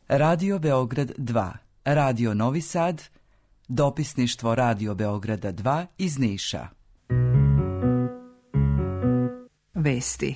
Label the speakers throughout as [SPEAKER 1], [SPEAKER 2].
[SPEAKER 1] Radio Beograd 2, Radio Novi Sad, dopisništvo Radio Beograda 2 iz Niša.
[SPEAKER 2] Vesti.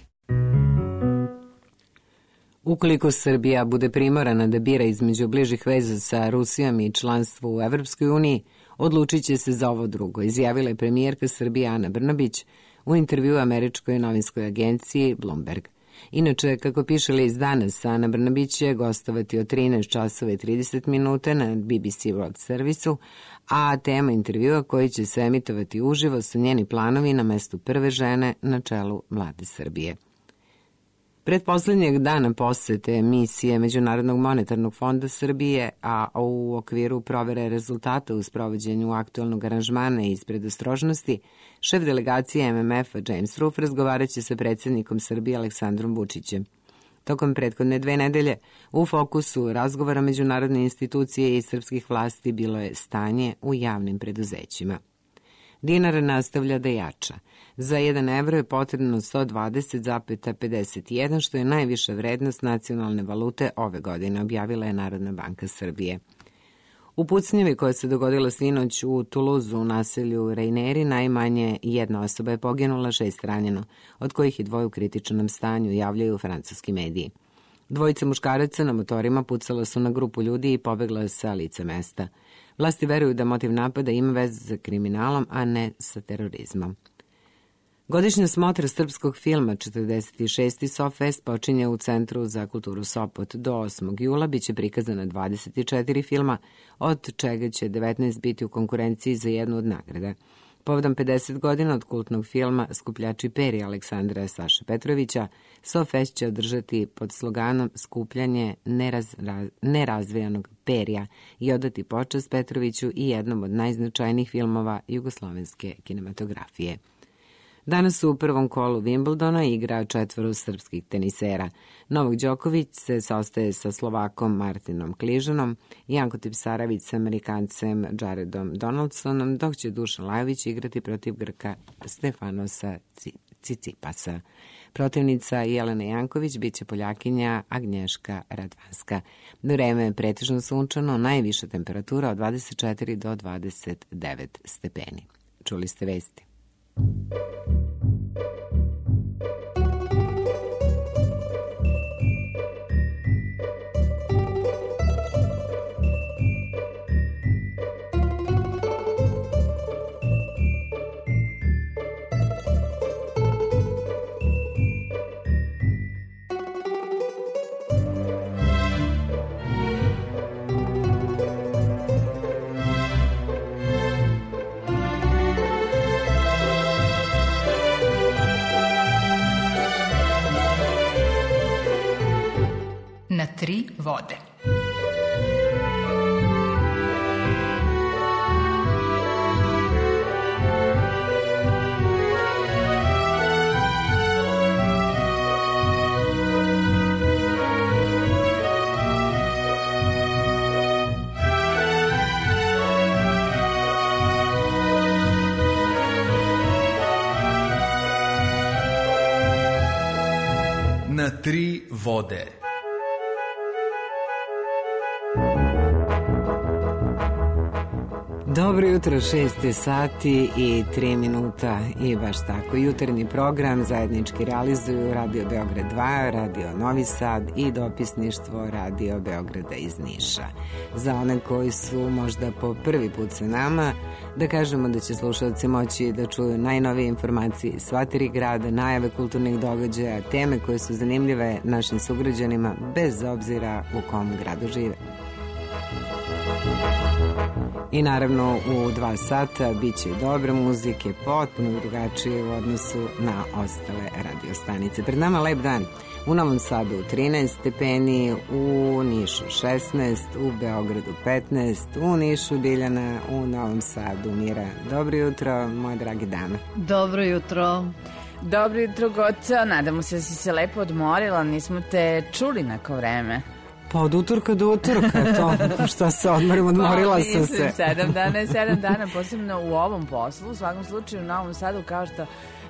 [SPEAKER 2] Ukoliko Srbija bude primorana da bira između bližih veza sa Rusijom i članstvo u Evropskoj uniji, odlučit će se za ovo drugo, izjavila je premijerka Srbije Ana Brnabić u intervjuu američkoj novinskoj agenciji Bloomberg. Inače, kako piše list Danas, Ana Brnabić će gostovati od 13 časova i 30 minuta na BBC World Servisu, a tema intervjua koji će se emitovati uživo su njeni planovi na mestu prve žene na čelu Vlade Srbije. Pretposlednjeg dana posete misije Međunarodnog monetarnog fonda Srbije, a u okviru provere rezultata u sprovođenju aktualnog aranžmana iz predostrožnosti, šef delegacije MMF-a James Ruff razgovaraće sa predsjednikom Srbije Aleksandrom Vučićem. Tokom prethodne 2 nedelje u fokusu razgovora međunarodne institucije i srpskih vlasti bilo je stanje u javnim preduzećima. Dinar nastavlja da jača. Za 1 evro je potrebno 120,51, što je najviša vrednost nacionalne valute ove godine, objavila je Narodna banka Srbije. U pucnjevi koja se dogodila sinoć u Tuluzu u naselju Rejneri najmanje 1 osoba je poginula, 6 ranjeno, od kojih je 2 u kritičnom stanju, javljaju francuski mediji. 2 muškaraca na motorima pucala su na grupu ljudi i pobegla sa lica mesta. Vlasti veruju da motiv napada ima veze sa kriminalom, a ne sa terorizmom. Godišnja smotra srpskog filma 46. SOFest počinje u Centru za kulturu Sopot. Do 8. jula biće prikazana 24 filma, od čega će 19 biti u konkurenciji za jednu od nagrada. Povodom 50 godina od kultnog filma Skupljači perja Aleksandra Saše Petrovića, SOFest će održati pod sloganom Skupljanje nerazvijanog perja i odati počast Petroviću i jednom od najznačajnijih filmova jugoslovenske kinematografije. Danas u prvom kolu Wimbledona igra 4 srpskih tenisera. Novak Đoković se sastaje sa Slovakom Martinom Kližanom, Janko Tipsarević sa Amerikancem Jaredom Donaldsonom, dok će Dušan Lajović igrati protiv Grka Stefanosa Cicipasa. Protivnica Jelena Janković biće Poljakinja Agnješka Radvanska. Vreme je pretežno sunčano, najviša temperatura od 24 do 29 stepeni. Čuli ste vesti.
[SPEAKER 3] Na 3 vode.
[SPEAKER 4] Na 3 vode.
[SPEAKER 2] Dobro jutro, 6 sati i 3 minuta i baš tako. Jutarnji program zajednički realizuju Radio Beograd 2, Radio Novi Sad i dopisništvo Radio Beograda iz Niša. Za one koji su možda po prvi put sa nama, da kažemo da će slušalci moći da čuju najnovije informacije iz sva 3 grada, najave kulturnih događaja, teme koje su zanimljive našim sugrađanima bez obzira u kom gradu žive. I naravno u 2 sata bit će i dobre muzike, potpuno drugačije u odnosu na ostale radiostanice. Pred nama lep dan. U Novom Sadu 13 stepeni, u Nišu 16, u Beogradu 15, u Nišu Biljana, u Novom Sadu Mira. Dobro jutro, moje dragi dame.
[SPEAKER 5] Dobro jutro.
[SPEAKER 3] Dobro jutro, Goca. Nadamo se da si se lepo odmorila, nismo te čuli neko vreme.
[SPEAKER 2] Pa od utorka do utorka, to što se odmorila sam se.
[SPEAKER 3] 7 dana je 7 dana, posebno u ovom poslu. U svakom slučaju u Novom Sadu, kao što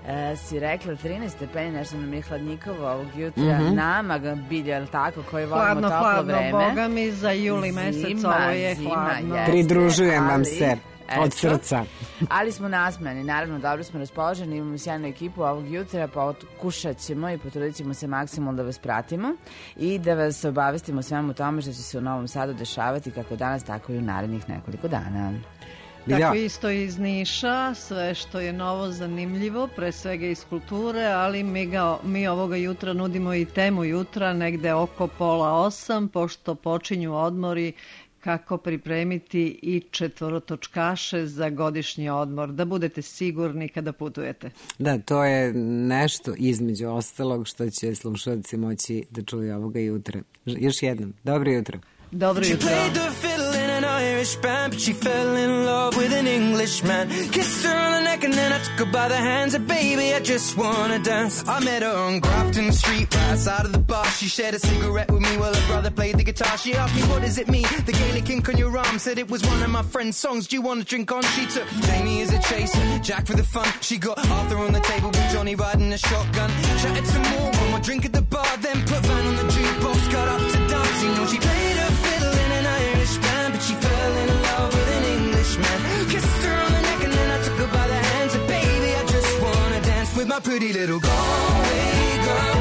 [SPEAKER 3] si rekla 13 stepeni, nešto nam je hladnjikovo ovog jutra, nama ga bilje, ali tako, koji volimo toplo vreme.
[SPEAKER 5] Hladno, boga mi, za juli mesec ovo je hladno.
[SPEAKER 2] Pridružujem vam se. Od srca.
[SPEAKER 3] Ali smo nasmejani, naravno, dobro smo raspoloženi, imamo sjajnu ekipu ovog jutra, pa kušat ćemo i potrudit ćemo se maksimalno da vas pratimo i da vas obavestimo svemu tome što će se u Novom Sadu dešavati kako danas, tako i u narednih nekoliko dana.
[SPEAKER 5] Tako isto iz Niša, sve što je novo, zanimljivo, pre svega iz kulture, ali mi ovoga jutra nudimo i temu jutra, negde oko 7:30, pošto počinju odmori, kako pripremiti i četvorotočkaše za godišnji odmor, da budete sigurni kada putujete.
[SPEAKER 2] Da, to je nešto između ostalog što će slušalci moći da čuju ovoga jutra. Još jednom, dobro jutro.
[SPEAKER 5] Dobro jutro.
[SPEAKER 6] Irish band, but she fell in love with an Englishman. Kissed her on the neck and then I took her by the hands. And baby, I just wanna dance. I met her on Grafton Street, right outside of the bar. She shared a cigarette with me while her brother played the guitar. She asked me, what does it mean? The Gaelic ink on your arm. Said it was one of my friend's songs. Do you want to drink on? She took Jamie as a chaser, Jack for the fun. She got Arthur on the table with Johnny riding a shotgun. Chatted some more, one more drink at the bar. Then put Van on the jukebox, got up to dance. You know she played her fiddle in an Irish band, but she fell in love with an Englishman. Kissed her on the neck and then I took her by the hands. And baby, I just wanna dance with my pretty little Galway girl.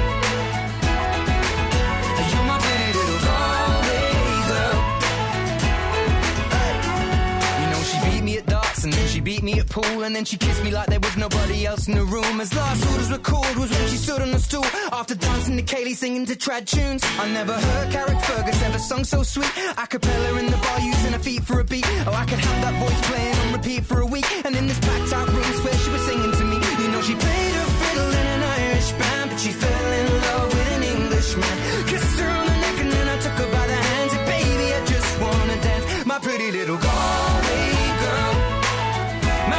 [SPEAKER 6] You're my pretty little Galway girl. Hey. You know she beat me at darts and then she beat me at pool, and then she kissed me like there was nobody else in the room. As last orders were called was when she stood on the stool after dancing to Kaylee singing to trad tunes. I never heard Carrick Fergus ever sung so sweet. A cappella in the bar using her feet for a beat. Oh, I could have that voice playing on repeat for a week. And in this packed out room where she was singing to me. You know she played her fiddle in an Irish band, but she fell in love with an Englishman. Kissed her on the neck and then I took her by the hands. And baby, I just wanna dance, my pretty little Galway girl. My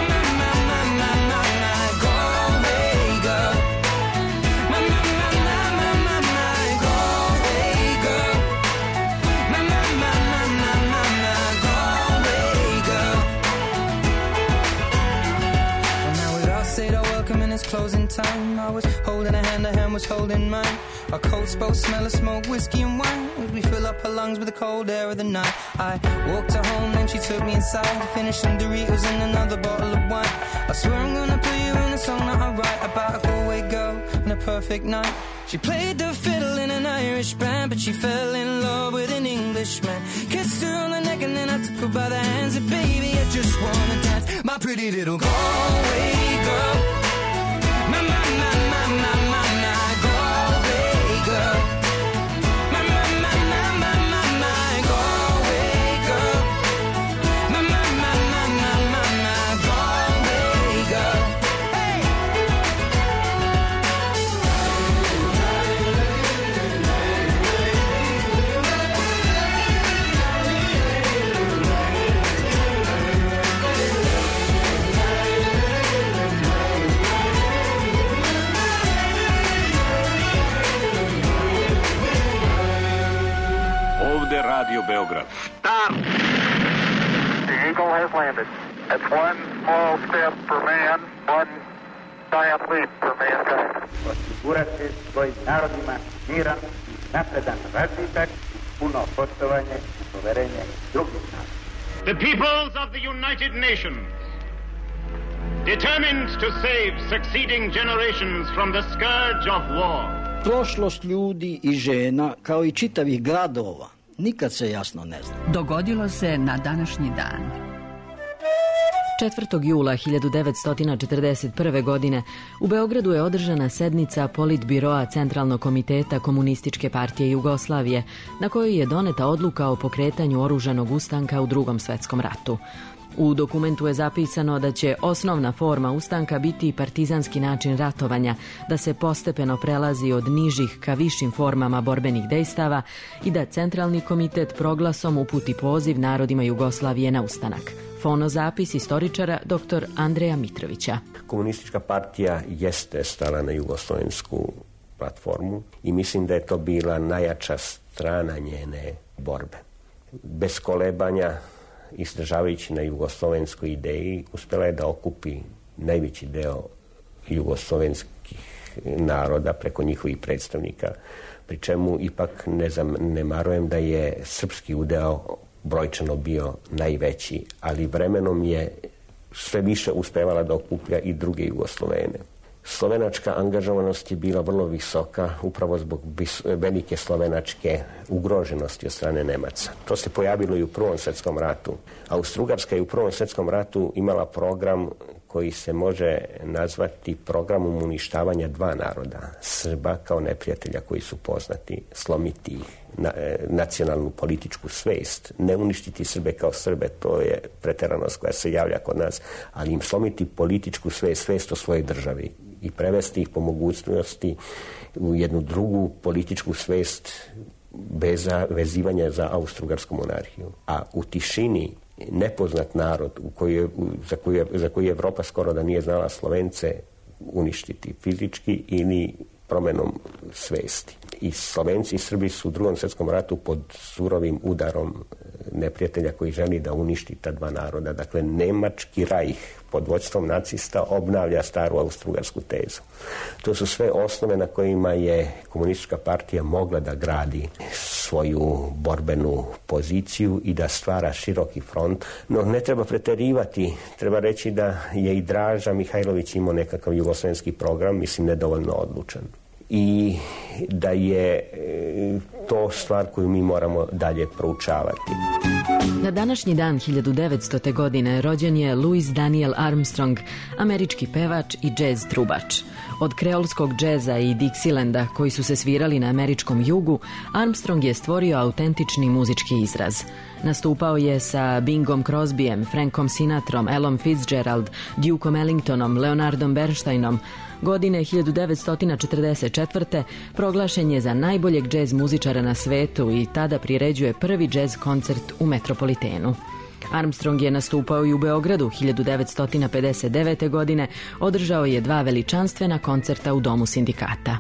[SPEAKER 6] Galway girl. My Galway girl. My Galway girl. Well, now we'd all said our welcome and it's closing time. I was holding her hand was holding mine. Our coats both smell of smoke, whiskey and wine, as we fill up her lungs with the cold air of the night. I walked her home, then she took me inside to finish some Doritos and another bottle of wine. I swear I'm gonna put you in a song that I write about a Galway girl and a perfect night. She played the fiddle in an Irish band, but she fell in love with an Englishman. Kissed her on the neck and then I took her by the hands. And baby, I just wanna dance, my pretty little Galway girl. My Galway girl. My Galway girl. My Galway girl. Hey.
[SPEAKER 7] Radio Beograd.
[SPEAKER 8] Stop! The Eagle has landed. That's one small step for man, one giant leap for mankind.
[SPEAKER 9] Osigurati svojim narodima miran, napredan razvitak, puno poštovanje i poverenje drugih naroda.
[SPEAKER 7] The peoples of the United Nations, determined to save succeeding generations from the scourge of war.
[SPEAKER 10] Prošlost ljudi i žena, kao i čitavih gradova, nikad se jasno ne zna.
[SPEAKER 11] Dogodilo se na današnji dan.
[SPEAKER 12] 4. jula 1941. godine u Beogradu je održana sednica Politbiroa Centralnog komiteta Komunističke partije Jugoslavije, na kojoj je doneta odluka o pokretanju oružanog ustanka u Drugom svetskom ratu. U dokumentu je zapisano da će osnovna forma ustanka biti partizanski način ratovanja, da se postepeno prelazi od nižih ka višim formama borbenih dejstava i da Centralni komitet proglasom uputi poziv narodima Jugoslavije na ustanak. Fonozapis istoričara dr. Andreja Mitrovića.
[SPEAKER 13] Komunistička partija jeste stala na jugoslovensku platformu i mislim da je to bila najjača strana njene borbe. Bez kolebanja, izdržavajući na jugoslovenskoj ideji, uspjela je da okupi najveći deo jugoslovenskih naroda preko njihovih predstavnika, pri čemu ipak ne zanemarujem da je srpski udeo brojčano bio najveći, ali vremenom je sve više uspevala da okuplja i druge Jugoslovene. Slovenačka angažovanost je bila vrlo visoka upravo zbog velike slovenačke ugroženosti od strane Nemaca. To se pojavilo i u Prvom svjetskom ratu. Austro-Ugarska je u Prvom svjetskom ratu imala program koji se može nazvati programom uništavanja dva naroda, Srba kao neprijatelja koji su poznati, slomiti nacionalnu političku svest, ne uništiti Srbe kao Srbe, to je preteranost koja se javlja kod nas, ali im slomiti političku svest o svojoj državi i prevesti ih po mogućnosti u jednu drugu političku svest bez vezivanja za Austro-Ugarsku monarhiju. A u tišini nepoznat narod za koji Evropa skoro da nije znala Slovence uništiti fizički ili promenom svesti. I Slovenci i Srbi su u Drugom svjetskom ratu pod surovim udarom neprijatelja koji želi da uništi ta dva naroda. Dakle, Nemački rajh pod vođstvom nacista obnavlja staru austrougarsku tezu. To su sve osnove na kojima je komunistička partija mogla da gradi svoju borbenu poziciju i da stvara široki front. No, ne treba preterivati. Treba reći da je i Draža Mihajlović imao nekakav jugoslovenski program, mislim nedovoljno odlučan. I da je to stvar koju mi moramo dalje proučavati.
[SPEAKER 12] Na današnji dan 1900. godine rođen je Louis Daniel Armstrong, američki pevač i džez trubač. Od kreolskog džeza i Dixilanda koji su se svirali na američkom jugu, Armstrong je stvorio autentični muzički izraz. Nastupao je sa Bingom Crosbyem, Frankom Sinatrom, Ellom Fitzgerald, Dukeom Ellingtonom, Leonardom Bernsteinom. Godine 1944. proglašen je za najboljeg džez muzičara na svetu i tada priređuje prvi džez koncert u Metropolitenu. Armstrong je nastupao i u Beogradu 1959. godine, održao je 2 veličanstvena koncerta u Domu sindikata.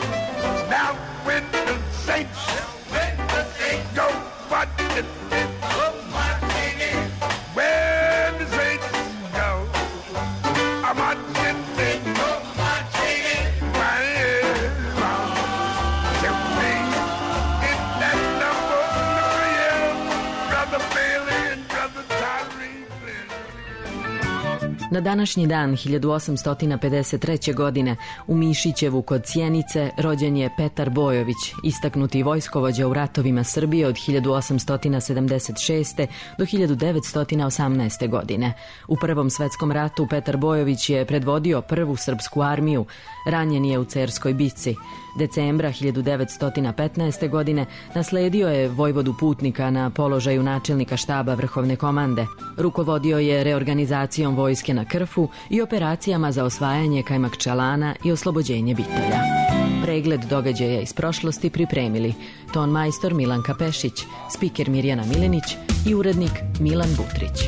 [SPEAKER 12] Na današnji dan 1853. godine u Mišićevu kod Sjenice rođen je Petar Bojović, istaknuti vojskovođa u ratovima Srbije od 1876. do 1918. godine. U Prvom svetskom ratu Petar Bojović je predvodio prvu srpsku armiju, ranjen je u Cerskoj bici. Decembra 1915. godine nasledio je vojvodu Putnika na položaju načelnika štaba Vrhovne komande. Rukovodio je reorganizacijom vojske na Krfu i operacijama za osvajanje Kajmakčalana i oslobođenje Bitolja. Pregled događaja iz prošlosti pripremili ton majstor Milanka Pešić, spiker Mirjana Milenić i urednik Milan Butrić.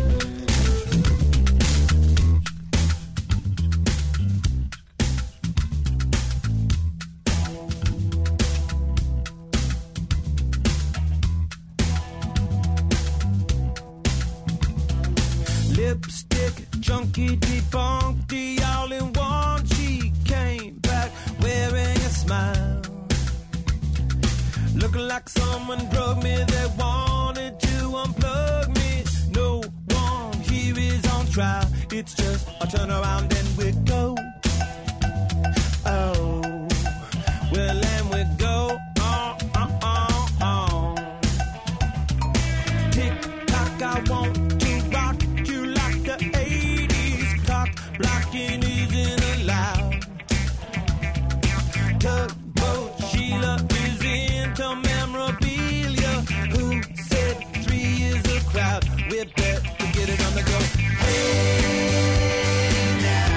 [SPEAKER 6] Lipstick, junkie, debunked, all in one. She came back wearing a smile, looking like someone drugged me. They wanted to unplug me. No one here is on trial. It's just a turn around and we go. Oh, well, and we go. Tick tock, I want. Blocking isn't allowed. Tugboat Sheila is into memorabilia. Who said 3 is a crowd? We better get it on the go. Hey now.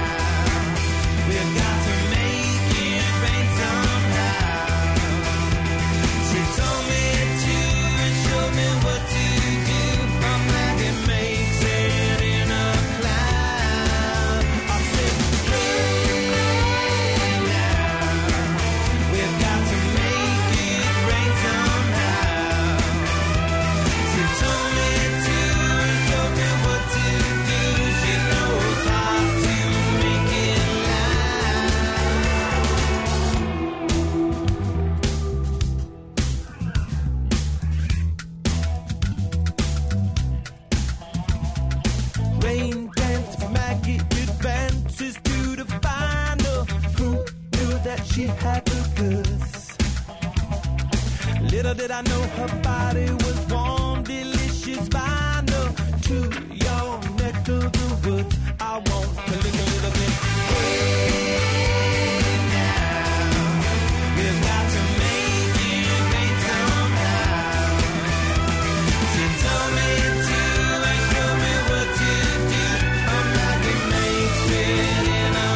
[SPEAKER 6] I know her body was warm, delicious vinyl to your neck of the woods. I want to lick a little bit. Hey, now, we've got to make it rain somehow. She told me to and showed me what to do. I'm like a matrix in a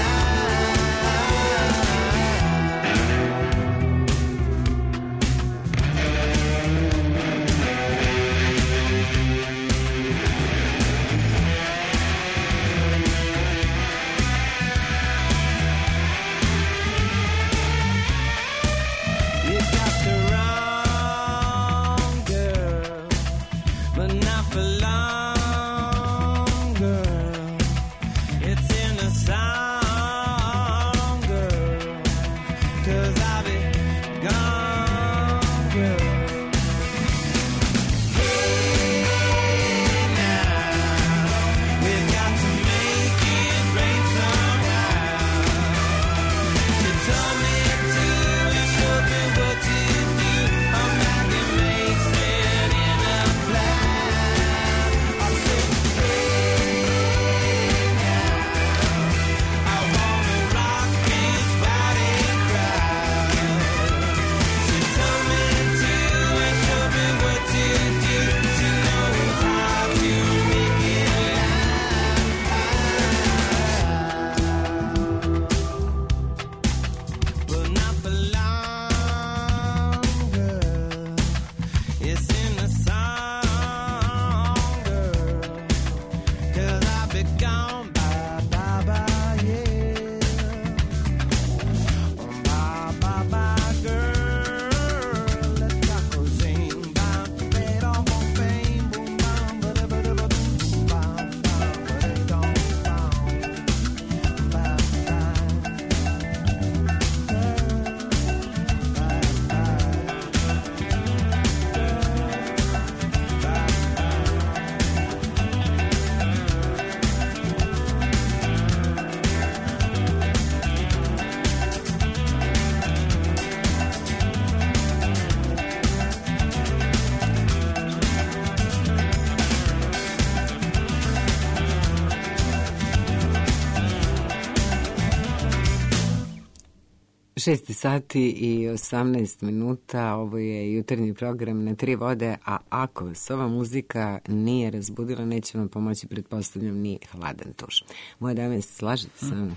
[SPEAKER 2] Šest sati i 18 minuta, ovo je jutarnji program Na tri vode, a ako vas ova muzika nije razbudila, neće vam pomoći, pretpostavljam, ni hladan tuš. Moje dame, slažete sa mnom?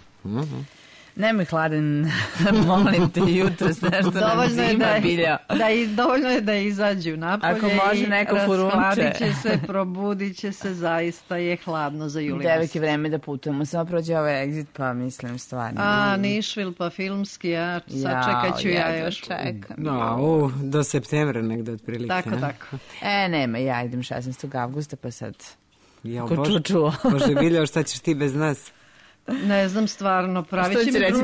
[SPEAKER 3] Nemoj hladen, molim te, jutro nešto nam zima bilja.
[SPEAKER 5] Dovoljno je da izađu napolje. Ako može neko furunče. Raspladit će se, probudit će se, zaista je hladno za juli.
[SPEAKER 3] 9 je vreme da putujemo, samo prođe ovaj exit, pa mislim stvarno.
[SPEAKER 5] Nišvil, pa filmski, ja sačekat ću ja još.
[SPEAKER 3] Čekam.
[SPEAKER 2] Do septembra negde otprilike.
[SPEAKER 5] Tako.
[SPEAKER 3] Nema, ja idem 16. avgusta, pa sad
[SPEAKER 2] ko čučuo. Bože, Bilja, šta ćeš ti bez nas?
[SPEAKER 5] Ne znam, stvarno, pravit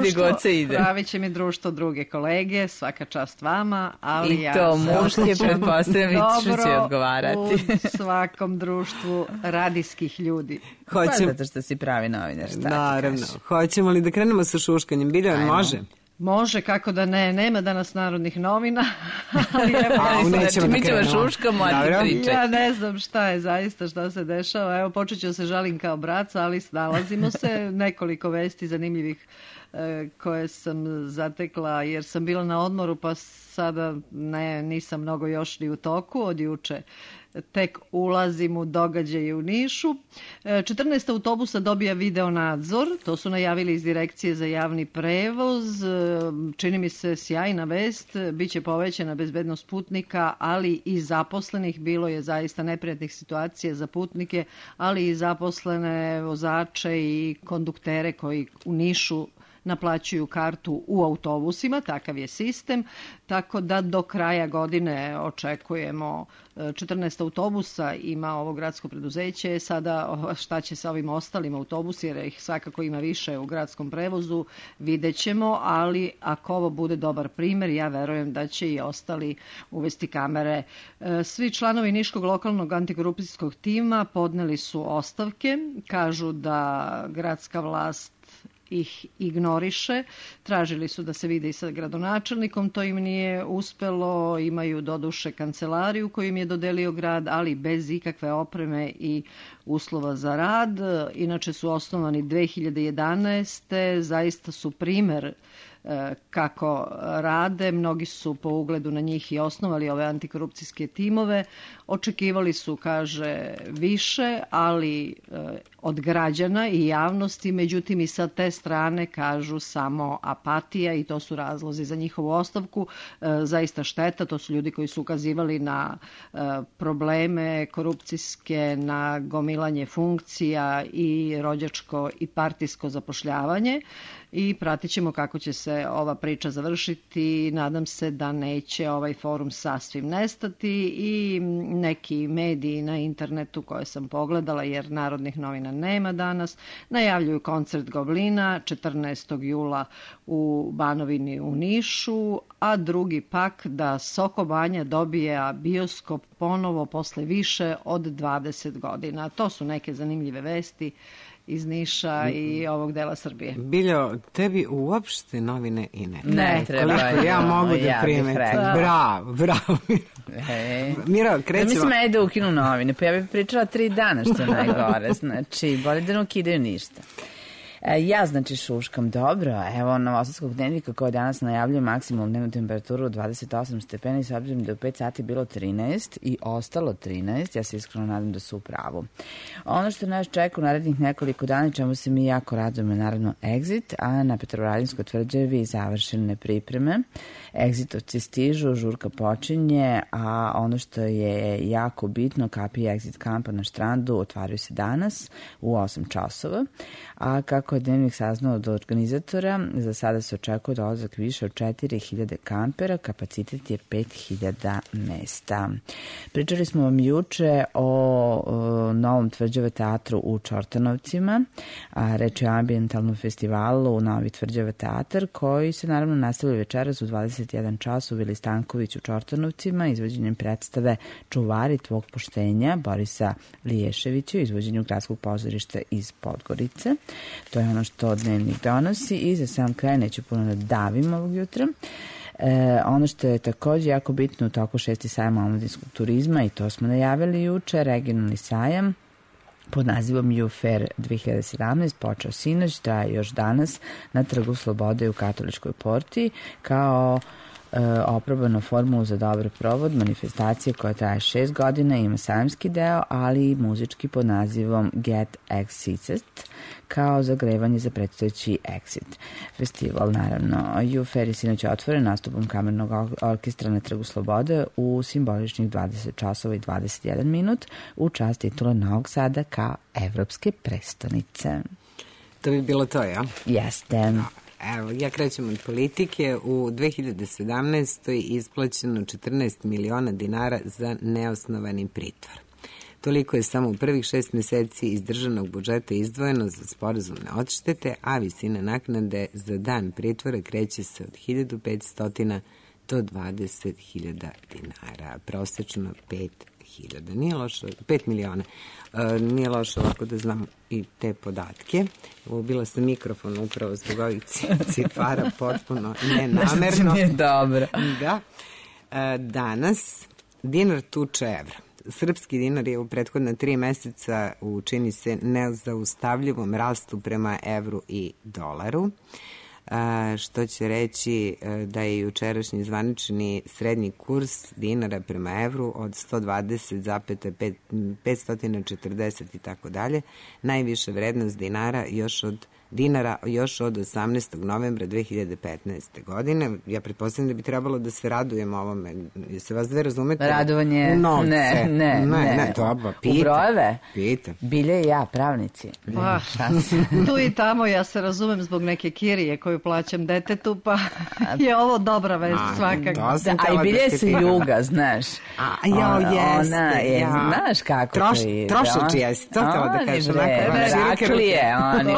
[SPEAKER 5] će mi društvo druge kolege, svaka čast vama, ali
[SPEAKER 3] i to muške, pretpostavljam, što će odgovarati.
[SPEAKER 5] U svakom društvu radijskih ljudi.
[SPEAKER 3] Zato što si pravi novinar, šta
[SPEAKER 2] naravno.
[SPEAKER 3] ti kažeš?
[SPEAKER 2] Hoćemo li da krenemo sa šuškanjem? Bilja, može?
[SPEAKER 5] Može, kako da ne, nema danas narodnih novina, ali
[SPEAKER 3] mi ćemo šuškamo, a ti pričaj.
[SPEAKER 5] Ja ne znam šta se dešava, evo počet ću se žalim kao braca, ali nalazimo se, nekoliko vesti zanimljivih koje sam zatekla jer sam bila na odmoru, pa sada nisam mnogo još ni u toku, od juče tek ulazim u događaje u Nišu. 14 autobusa dobija video nadzor, to su najavili iz Direkcije za javni prevoz. Čini mi se sjajna vest, biće povećana bezbednost putnika, ali i zaposlenih. Bilo je zaista neprijatnih situacija za putnike, ali i zaposlene vozače i konduktere koji u Nišu naplaćuju kartu u autobusima, takav je sistem, tako da do kraja godine očekujemo 14 autobusa ima ovo gradsko preduzeće. Sada šta će sa ovim ostalim autobusi, jer ih svakako ima više u gradskom prevozu, vidjet ćemo, ali ako ovo bude dobar primjer, ja verujem da će i ostali uvesti kamere. Svi članovi Niškog lokalnog antikorupcijskog tima podneli su ostavke, kažu da gradska vlast ih ignoriše. Tražili su da se vide i sa gradonačelnikom, to im nije uspelo. Imaju doduše kancelariju koju im je dodelio grad, ali bez ikakve opreme i uslova za rad. Inače su osnovani 2011. Zaista su primer kako rade. Mnogi su po ugledu na njih i osnovali ove antikorupcijske timove. Očekivali su, kaže, više, ali od građana i javnosti, međutim i sa te strane kažu samo apatija i to su razlozi za njihovu ostavku. Zaista šteta, to su ljudi koji su ukazivali na probleme korupcijske, na gomilanje funkcija i rođačko i partijsko zapošljavanje. I pratit ćemo kako će se ova priča završiti. Nadam se da neće ovaj forum sasvim nestati i neki mediji na internetu koje sam pogledala, jer Narodnih novina nema danas, najavljuju koncert Goblina 14. jula u Banovini u Nišu, a drugi pak da Soko Banja dobije bioskop ponovo posle više od 20 godina. To su neke zanimljive vesti iz Niša i ovog dela Srbije.
[SPEAKER 2] Biljo, tebi uopšte novine i
[SPEAKER 3] ne treba.
[SPEAKER 2] Ja mogu da primetim. Bravo. Miro, krećemo.
[SPEAKER 3] Mislim, da ukinu novine, pa ja bih pričala 3 dana što je najgore. Znači, bolje da ne ukidaju ništa. Ja, znači, šuškam dobro. Evo, Novosadskog dnevnika koja danas najavljuje maksimalnu dnevnu temperaturu 28 stepeni, s obzirom da je u 5 sati bilo 13 i ostalo 13. Ja se iskreno nadam da su u pravu. Ono što nas čeka u narednih nekoliko dana, čemu se mi jako radujemo, je naravno Exit, a na Petrovaradinskoj tvrđavi završene pripreme. Exitovci stižu, žurka počinje, a ono što je jako bitno, kapije Exit kampa na Štrandu otvaraju se danas u 8 časova, a kako je dnevnik saznao od organizatora, za sada se očekuje dolazak više od 4000 kampera, kapacitet je 5000 mesta. Pričali smo vam juče o novom Tvrđave teatru u Čortanovcima, a reč je o ambientalnom festivalu u Novi Tvrđave teatar, koji se naravno nastavlja večeras u 21 čas u Vili Stanković u Čortanovcima, izvođenjem predstave Čuvari tvog poštenja Borisa Liješevića, izvođenju Gradskog pozorišta iz Podgorice. To je ono što dnevnik donosi i za sam kraj neću puno da davim ovog jutra. Ono što je također jako bitno u toku 6. sajma omladinskog turizma, i to smo najavili juče, regionalni sajam pod nazivom You Fair 2017 počeo sinoć, traje još danas na Trgu Slobode u Katoličkoj porti kao oprobanu formulu za dobar provod manifestacije koja traje 6 godina, ima sajamski deo, ali i muzički pod nazivom Get Excited kao zagrevanje za predstojeći Exit. Festival, naravno, You Fair je sinoć otvoren nastupom kamernog orkestra na Trgu Slobode u simboličnih 20 časova i 21 minut u čast titula Novog Sada kao evropske prestonice.
[SPEAKER 2] To bi bilo to, ja?
[SPEAKER 3] Jeste.
[SPEAKER 2] Evo, ja krećem od politike. U 2017. isplaćeno 14 miliona dinara za neosnovani pritvor. Toliko je samo u prvih 6 meseci iz državnog budžeta izdvojeno za sporazumne odštete, a visina naknade za dan pritvora kreće se od 1500 do 20.000 dinara. Prosečno 5.000. Nije lošo, 5 miliona. Nije lošo ovako da znam i te podatke. Ubila sam mikrofon upravo zbog ovih cifara potpuno nenamerno.
[SPEAKER 3] Nije dobro.
[SPEAKER 2] Da. Danas dinar tuče evra. Srpski dinar je u prethodna 3 meseca učini se nezaustavljivom rastu prema evru i dolaru, što će reći da je jučerašnji zvanični srednji kurs dinara prema evru od 120,5, 540 i tako dalje, najviša vrednost dinara još od 18. novembra 2015. godine. Ja pretpostavljam da bi trebalo da se radujemo ovome. Se vas dve razumete?
[SPEAKER 3] Radovanje?
[SPEAKER 2] U novce.
[SPEAKER 3] Ne.
[SPEAKER 2] Dobro,
[SPEAKER 3] u brojeve?
[SPEAKER 2] Pita.
[SPEAKER 3] Bilje i ja, pravnici.
[SPEAKER 5] Tu i tamo ja se razumem zbog neke kirije koju plaćam detetu, pa je ovo dobra vest svakako.
[SPEAKER 3] A i Bilje se juga, znaš.
[SPEAKER 2] Jeste.
[SPEAKER 3] Znaš kako to ide.
[SPEAKER 2] Trošač jeste, to telo da kažem.
[SPEAKER 3] Raklije, oni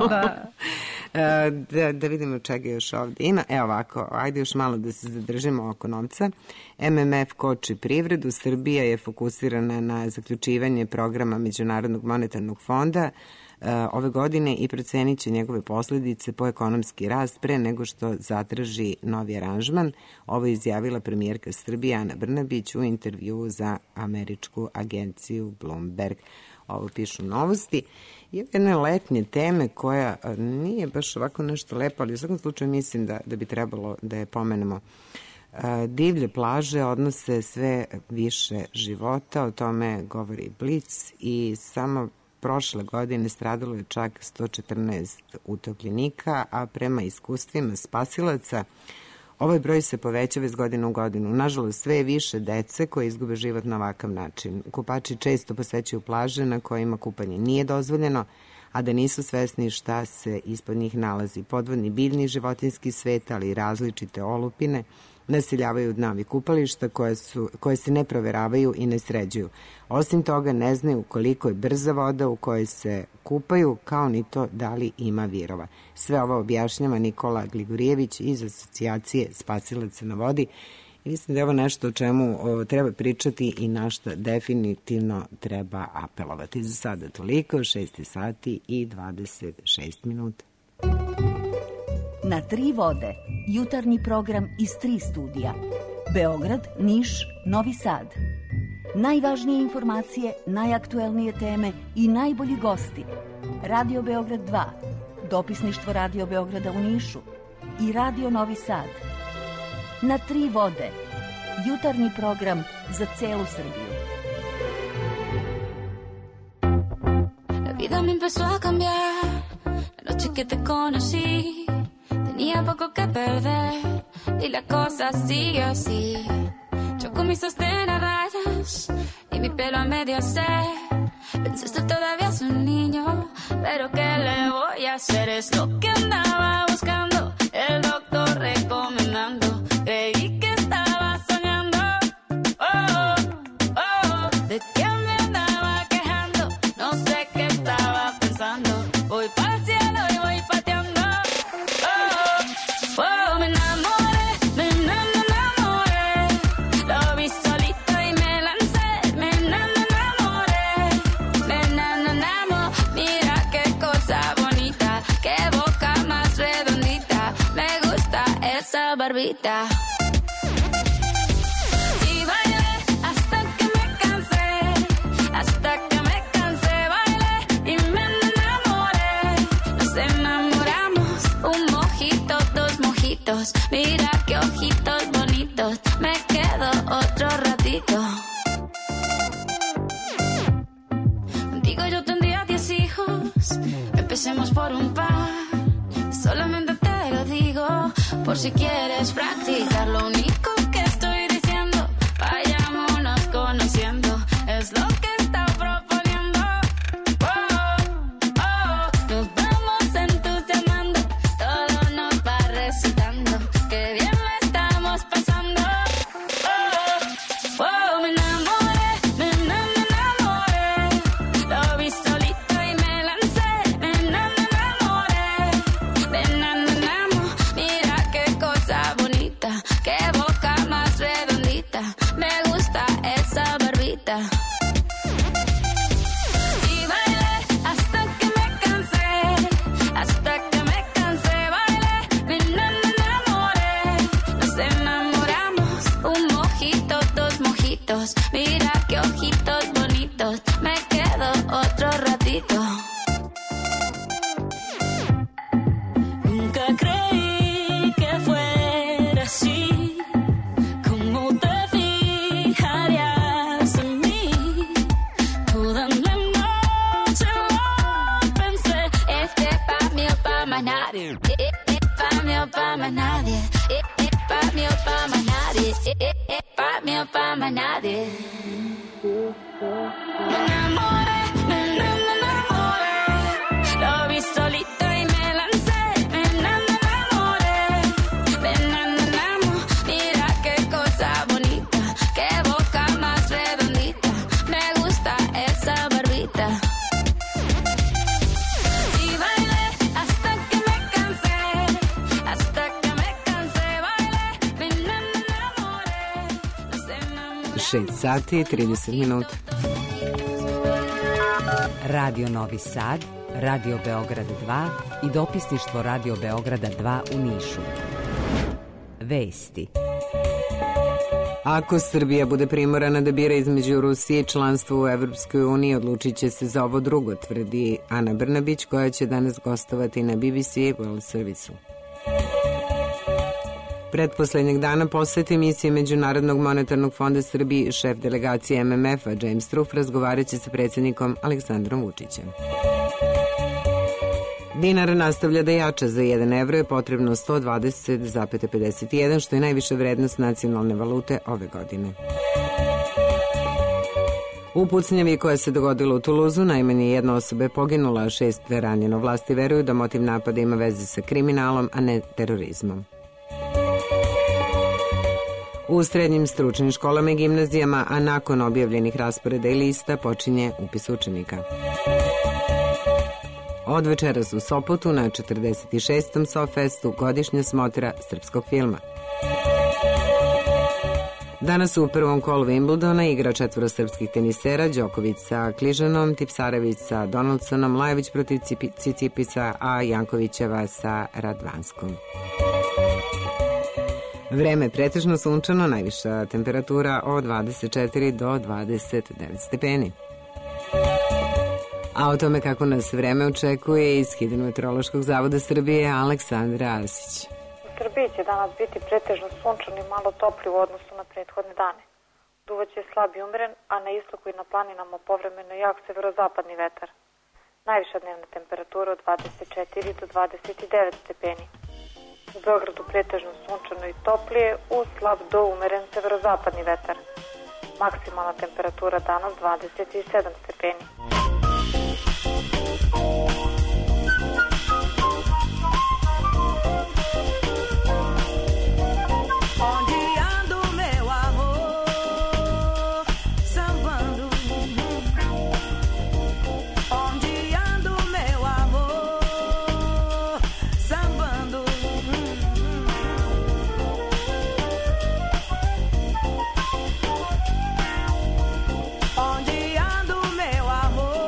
[SPEAKER 2] Da vidimo čega još ovdje ima. Evo ovako, ajde još malo da se zadržimo oko novca. MMF koči privredu, Srbija je fokusirana na zaključivanje programa Međunarodnog monetarnog fonda ove godine i procenit će njegove posljedice po ekonomski rast pre nego što zatraži novi aranžman. Ovo je izjavila premijerka Srbije Ana Brnabić u intervjuu za američku agenciju Bloomberg. Ovo pišu Novosti. I jedne letnje teme koja nije baš ovako nešto lepo, ali u svakom slučaju mislim da bi trebalo da je pomenemo. Divlje plaže odnose sve više života, o tome govori Blic i samo prošle godine stradalo je čak 114 utopljenika, a prema iskustvima spasilaca ovaj broj se povećava iz godine u godinu. Nažalost, sve je više dece koje izgube život na ovakav način. Kupači često posećuju plaže na kojima kupanje nije dozvoljeno, a da nisu svesni šta se ispod njih nalazi. Podvodni biljni životinski svet, ali i različite olupine naseljavaju dnavi kupališta koje se ne proveravaju i ne sređuju. Osim toga, ne znaju koliko je brza voda u kojoj se kupaju, kao ni to da li ima virova. Sve ovo objašnjava Nikola Gligorijević iz Asocijacije spasilaca na vodi. I mislim da je ovo nešto o čemu treba pričati i na što definitivno treba apelovati. Za sada toliko, 6 sati i 26 minuta.
[SPEAKER 14] Na tri vode, jutarnji program iz 3 studija. Beograd, Niš, Novi Sad. Najvažnije informacije, najaktuelnije teme i najbolji gosti. Radio Beograd 2, dopisništvo Radio Beograda u Nišu i Radio Novi Sad. Na tri vode, jutarnji program za celu Srbiju.
[SPEAKER 15] La vida me empezó a cambiar la noche que te conocí. Tenía poco que perder y la cosa sigue así. Yo con mi sostén a rayas y mi pelo a medio se. Pensé, esto todavía es un niño, pero ¿qué le voy a hacer? Es lo que andaba buscando, el doctor recomendando. Creí que estaba soñando, oh, oh, de que me andaba quejando. No sé qué estaba pensando. Voy para el cielo y voy pateando. Oh, me enamoré, me enamoré. Lo vi solito y me lancé. Me enamoré, me enamoré. Mira qué cosa bonita, qué boca más redondita. Me gusta esa barbita. Y bailé hasta que me cansé, hasta que me cansé. Bailé y me enamoré. Nos enamoramos, un mojito, dos mojitos. Mira qué ojitos bonitos. Me quedo otro ratito. Digo, yo tendría 10 hijos. Empecemos por un par. Solamente te lo digo por si quieres practicar. Lo único que estoy diciendo, vayámonos conociendo. Es lo que está proponiendo. Oh, oh, nos vamos entusiasmando. Todo nos va recitando. Qué bien lo estamos pasando. Oh, oh, me enamoré, me enamoré. Lo vi solito y me lancé. Me enamoré, me enamoré. Mira qué cosa bonita, qué boca más redondita. Me gusta esa barbita. Y bailé hasta que me cansé, hasta que me cansé. Bailé, me enamoré. Nos enamoramos, un mojito, dos mojitos. Mira qué ojitos bonitos. Me quedo otro ratito. Nunca creí que fuera así. ¿Cómo te fijarías en mí? Toda la noche lo pensé. Este pa' mí o pa' más nadie. Pa' mí o pa' más nadie. Pa' mí o pa' más nadie. Pa' mí o pa' más nadie. Me enamoré, me enamoré. Lo vi solito y me lancé. Me enamoré, me enamoré. Mira qué cosa bonita, qué boca más redondita. Me gusta esa barbita. Y bailé hasta que me cansé, hasta que me cansé. Bailé, me enamoré. Nos enamoramos.
[SPEAKER 2] 6 sati i 30 minuta.
[SPEAKER 16] Radio Novi Sad,
[SPEAKER 2] Radio Beograd 2 i dopisništvo Radio Beograda 2 u Nišu. Vesti. Ako Srbija bude primorana da bira između Rusije i članstva u Evropskoj uniji, odlučit će se za ovo drugo, tvrdi Ana Brnabić, koja će danas gostovati na BBC World Serviceu. Pretposlednjeg dana posete misije Međunarodnog monetarnog fonda Srbiji šef delegacije MMF-a James Truff razgovaraće sa predsjednikom Aleksandrom Vučićem. Dinar nastavlja da jača, za 1 evro je potrebno 120,51, što je najviša vrednost nacionalne valute ove godine. U pucnjavi koja se dogodila u Tuluzu najmanje jedna osoba je poginula, a 6 je ranjeno. Vlasti veruju da motiv napada ima veze sa kriminalom, a ne terorizmom. U srednjim stručnim školama i gimnazijama, a nakon objavljenih rasporeda i lista, počinje upis učenika. Od večeras u Sopotu na 46. SoFestu godišnja smotra srpskog filma. Danas u prvom kolu Wimbledona igra 4 srpskih tenisera, Đoković sa Kližanom, Tipsarević sa Donaldsonom, Lajović protiv Cicipisa, a Jankovićeva sa Radvanskom. Vreme je pretežno sunčano, najviša temperatura od 24 do 29 stepeni. A o tome kako nas vreme očekuje iz Hidrometeorološkog zavoda Srbije Aleksandra Arsić.
[SPEAKER 16] U Srbiji će danas biti pretežno sunčan i malo topli u odnosu na prethodne dane. Duvaće slab i umeren, a na istoku i na planinama povremeno jak severozapadni vetar. Najviša dnevna temperatura od 24 do 29 stepeni. U Beogradu pretežno sunčano i toplije, uz slab do umeren severozapadni vetar. Maksimalna temperatura danas 27 stepeni.
[SPEAKER 17] Onde ando, meu amor?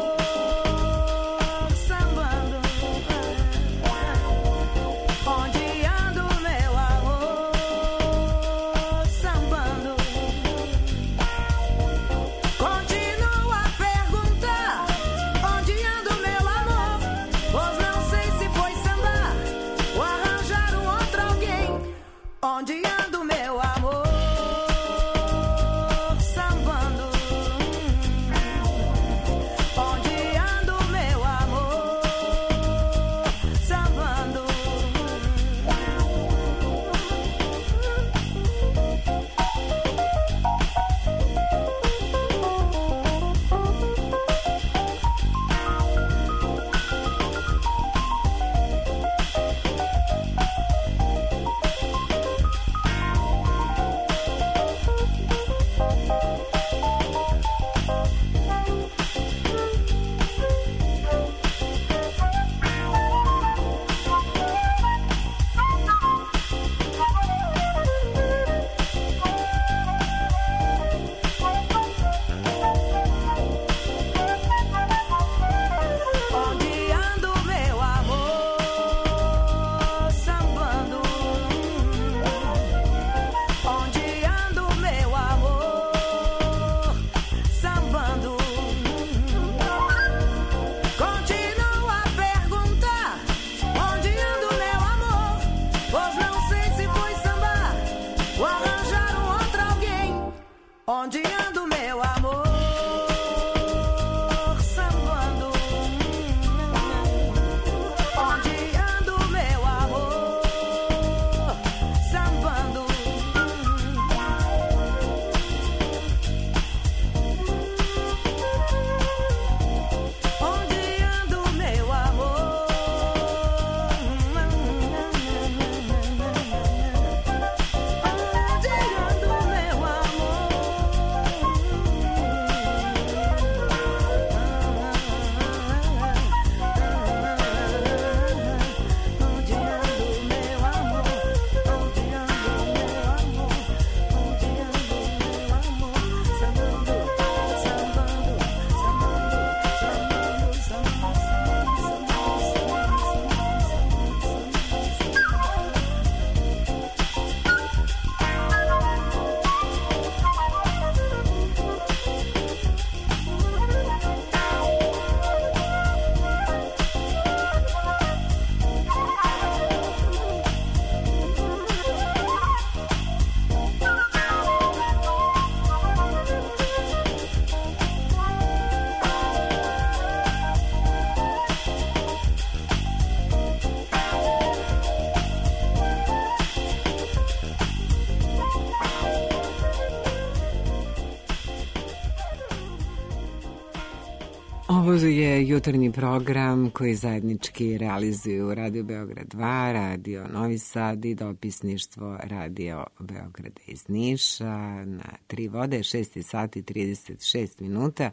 [SPEAKER 2] Ovo je jutarnji program koji zajednički realizuju Radio Beograd 2, Radio Novi Sad i dopisništvo Radio Beograda iz Niša na 3 vode, 6 sati 36 minuta.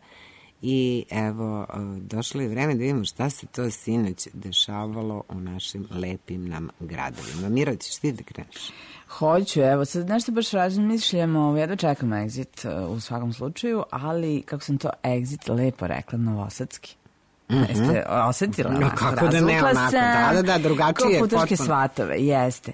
[SPEAKER 2] I evo, došlo je vreme da vidimo šta se to sinoć dešavalo u našim lepim nam gradovima. Miro, ćeš ti da kreneš?
[SPEAKER 3] Hoću, evo, sad nešto baš razmišljamo, jedno čekam Exit u svakom slučaju, ali kako sam to Exit lepo rekla, novosadski. Jeste osetila?
[SPEAKER 2] No, kako da ne, onako, da, drugačije.
[SPEAKER 3] Kao futurske svatove, jeste.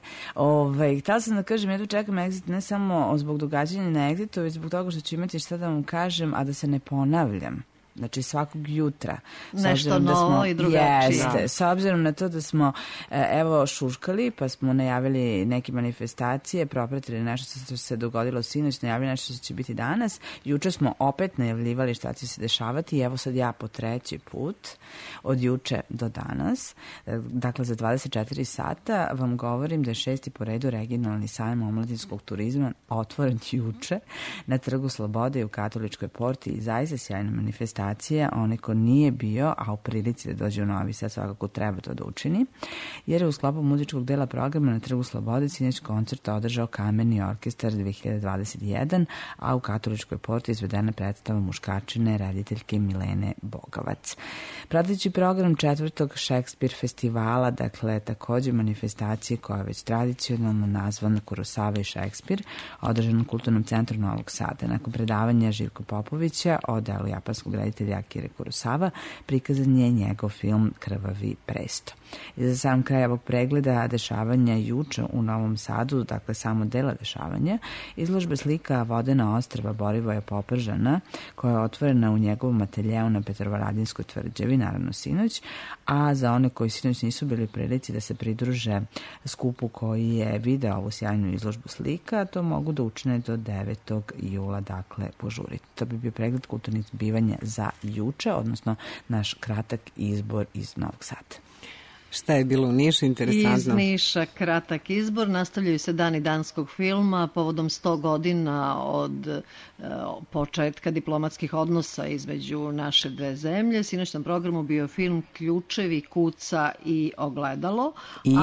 [SPEAKER 3] Htala sam da kažem, jedno čekam Exit ne samo zbog događanja na Exitu, već zbog toga što ću imati šta da vam kažem, a da se ne ponavljam. Znači svakog jutra.
[SPEAKER 5] Nešto novo i drugačije.
[SPEAKER 3] Jeste, s obzirom na to da smo evo šuškali, pa smo najavili neke manifestacije, propratili nešto što se dogodilo sinoć, najavili nešto što će biti danas. Juče smo opet najavljivali šta će se dešavati i evo sad ja po 3. put od juče do danas, dakle za 24 sata vam govorim da je 6. po redu regionalni sajam omladinskog turizma otvoren juče na Trgu Slobode i u Katoličkoj porti i zaista sjajna manifestacija. Onaj ko nije bio, a u prilici da dođe u Novi Sad, svakako treba to da učini, jer je u sklopu muzičkog dela programa na Trgu Slobode sinoć koncert održao Kameni orkestar 2021, a u Katoličkoj porti izvedena predstava muškačine rediteljke Milene Bogavac. Prateći program 4. Šekspir festivala, dakle takođe manifestacije koja je već tradicionalno nazvana Kurosava i Šekspir, održan u Kulturnom centru Novog Sada. Nakon predavanja Živko Popovića o delu japanskog reditelja Akire Kurosava, prikazan je njegov film Krvavi presto. I za sam kraj ovog pregleda dešavanja juče u Novom Sadu, dakle samo dela dešavanja, izložba slika Vodena ostrva Borivoja Popržana, koja je otvorena u njegovom ateljeu na Petrovaradinskoj tvrđavi, naravno sinoć, a za one koji sinoć nisu bili prilici da se pridruže skupu koji je video ovu sjajnu izložbu slika, to mogu da učine do 9. jula, dakle požurite. To bi bio pregled kulturnih zbivanja za juče, odnosno naš kratak izbor iz Novog Sada.
[SPEAKER 2] Šta je bilo u Nišu interesantno?
[SPEAKER 5] Iz Niša kratak izbor. Nastavljaju se dani danskog filma povodom 100 godina od početka diplomatskih odnosa između naše dve zemlje. Sinoćnom programu bio film Ključevi, kuca i ogledalo.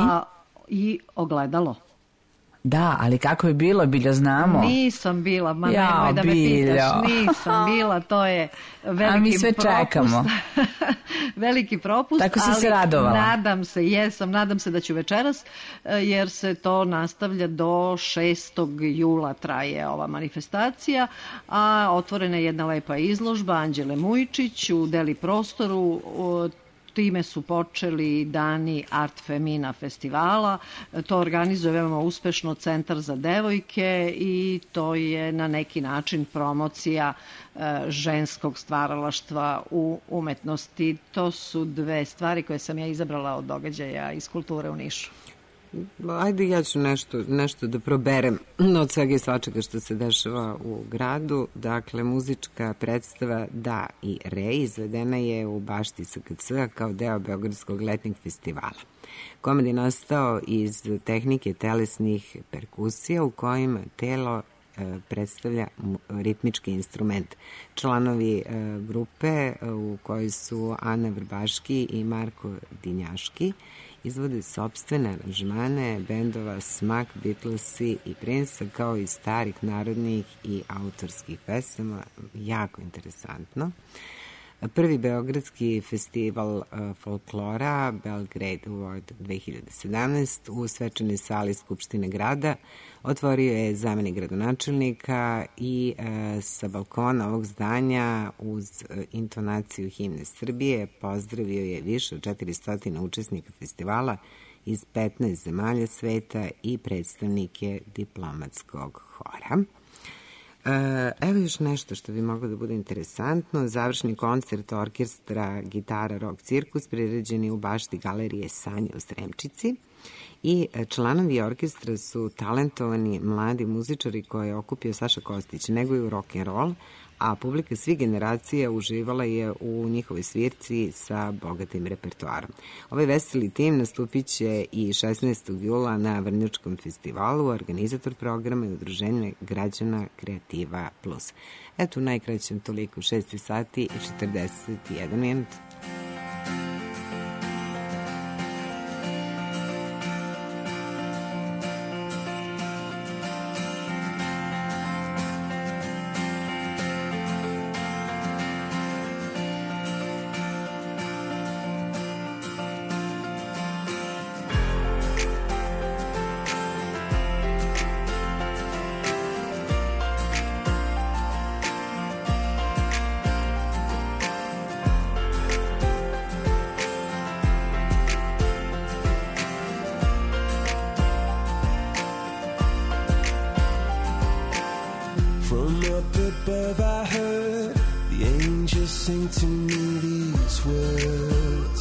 [SPEAKER 5] I ogledalo.
[SPEAKER 3] Da, ali kako je bilo, Biljo, znamo?
[SPEAKER 5] Nisam bila, nemoj da me pitaš, nisam bila, to je veliki propust. A mi sve čekamo. Veliki propust,
[SPEAKER 3] tako si se radovala.
[SPEAKER 5] Nadam se da ću večeras, jer se to nastavlja do 6. jula traje ova manifestacija, a otvorena je jedna lepa izložba Anđele Mujičić u Deli prostoru. Time su počeli dani Art Femina festivala. To organizuje veoma uspešno Centar za devojke i to je na neki način promocija ženskog stvaralaštva u umetnosti. To su dve stvari koje sam ja izabrala od događaja iz kulture u Nišu.
[SPEAKER 2] Ajde, ja ću nešto da proberem od svega i svačega što se dešava u gradu. Dakle, muzička predstava Da i Re izvedena je u bašti SKC-a kao deo Beogradskog letnjeg festivala. Komad je nastao iz tehnike telesnih perkusija u kojima telo predstavlja ritmički instrument. Članovi grupe u kojoj su Ana Vrbaški i Marko Dinjaški izvode sopstvene aranžmane bendova Smak, Beatlesi i Prince, kao i starih narodnih i autorskih pesama. Jako interesantno. Prvi beogradski festival folklora Belgrade World 2017 u svečanoj sali Skupštine grada otvorio je zamenik gradonačelnika i sa balkona ovog zdanja uz intonaciju himne Srbije pozdravio je više od 400 učesnika festivala iz 15 zemalja sveta i predstavnike diplomatskog hora. Evo još nešto što bi moglo da bude interesantno. Završni koncert orkestra Gitara Rock Cirkus priređen je u bašti Galerije Sanje u Sremčici i članovi orkestra su talentovani mladi muzičari koje je okupio Saša Kostić. Neguju rock'n'roll, a publika svih generacija uživala je u njihovoj svirci sa bogatim repertoarom. Ovaj veseli tim nastupit će i 16. jula na Vrnjačkom festivalu, organizator programa je Udruženje građana Kreativa Plus. Eto, u najkraćem toliko, 6 sati i 41 minut.
[SPEAKER 6] above I heard the angels sing to me these words.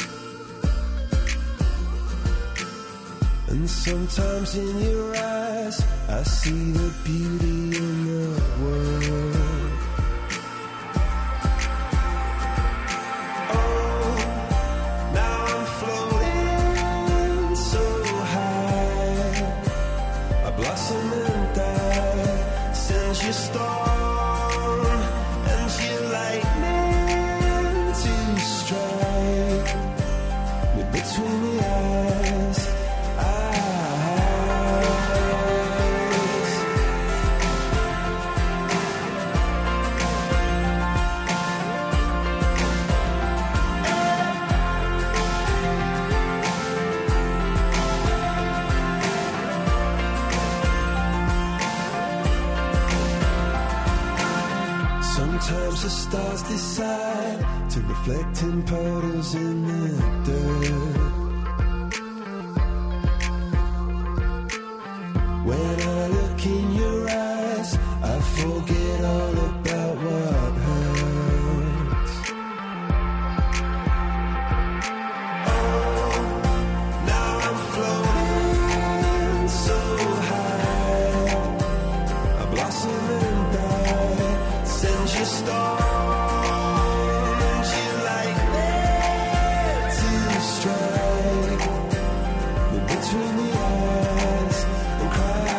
[SPEAKER 6] And sometimes in your eyes I see the beauty in the world. Oh, now I'm floating so high, a blossom and die sends your storm and your lightning to strike me between the eyes. Sometimes the stars decide to reflect in puddles in the dirt. When I look in your eyes, I forget all about what hurts. Oh, now I'm floating so high, a blossom and die sends your storm and your lightning to strike me between the eyes and cry.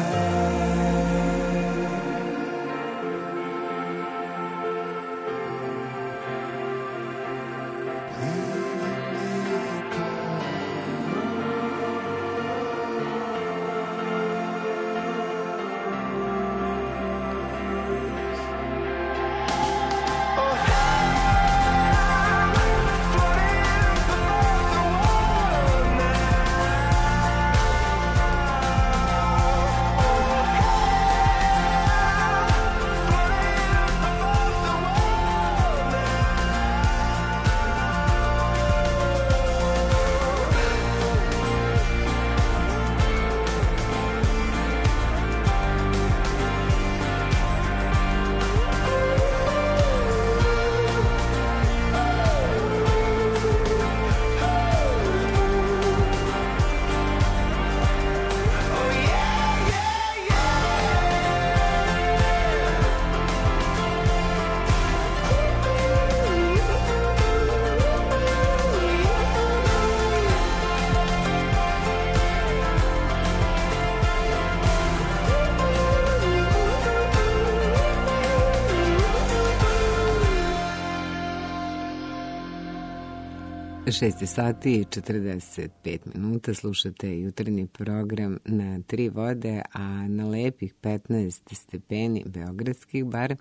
[SPEAKER 2] Šest sati i 45 minuta, slušate jutarnji program na Tri vode, a na lepih 15 stepeni beogradskih bar.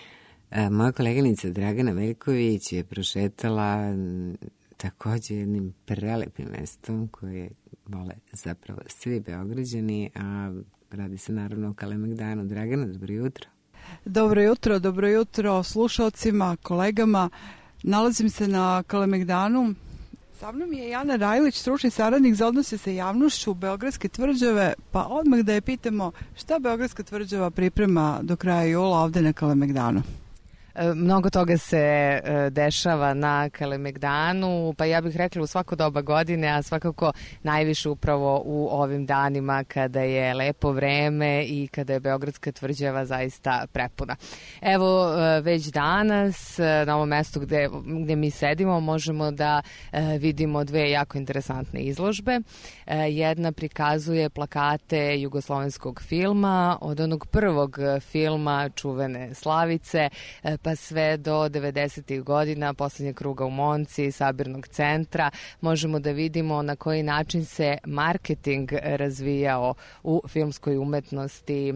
[SPEAKER 2] Moja koleginica Dragana Veljković je prošetala takođe jednim prelepim mestom koje vole zapravo svi Beograđani, a radi se naravno o Kalemegdanu. Dragana, dobro jutro.
[SPEAKER 17] Dobro jutro slušalcima, kolegama. Nalazim se na Kalemegdanu. Sa mnom je Jana Rajlić, stručni saradnik za odnose sa javnošću Beogradske tvrđave, pa odmah da je pitamo šta Beogradska tvrđava priprema do kraja jula ovde na Kalemegdanu.
[SPEAKER 18] Mnogo toga se dešava na Kalemegdanu, pa ja bih rekla u svako doba godine, a svakako najviše upravo u ovim danima kada je lepo vreme i kada je Beogradska tvrđava zaista prepuna. Evo, već danas na ovom mestu gde mi sedimo možemo da vidimo dve jako interesantne izložbe. Jedna prikazuje plakate jugoslovenskog filma, od onog prvog filma čuvene Slavice, pa sve do 90. godina, poslednjeg kruga u Monci, sabirnog centra, možemo da vidimo na koji način se marketing razvijao u filmskoj umetnosti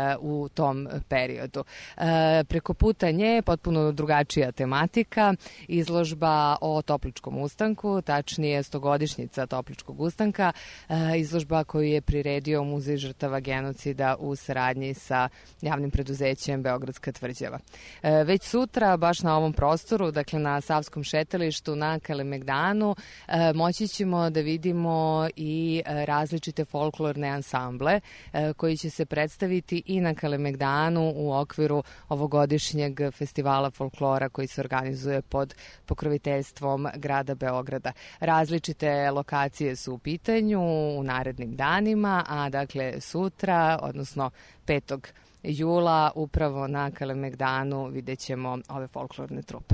[SPEAKER 18] u tom periodu. Preko puta nje potpuno drugačija tematika, izložba o Topličkom ustanku, tačnije 100-godišnjica Topličkog ustanka, izložba koju je priredio Muzej žrtava genocida u saradnji sa javnim preduzećem Beogradska tvrđava. Već sutra, baš na ovom prostoru, dakle na Savskom šetalištu na Kalemegdanu, moći ćemo da vidimo i različite folklorne ansamble koji će se predstaviti i na Kalemegdanu u okviru ovogodišnjeg festivala folklora koji se organizuje pod pokroviteljstvom grada Beograda. Različite lokacije su u pitanju u narednim danima, a dakle sutra, odnosno 5. jula, upravo na Kalemegdanu vidjet ćemo ove folklorne trupe.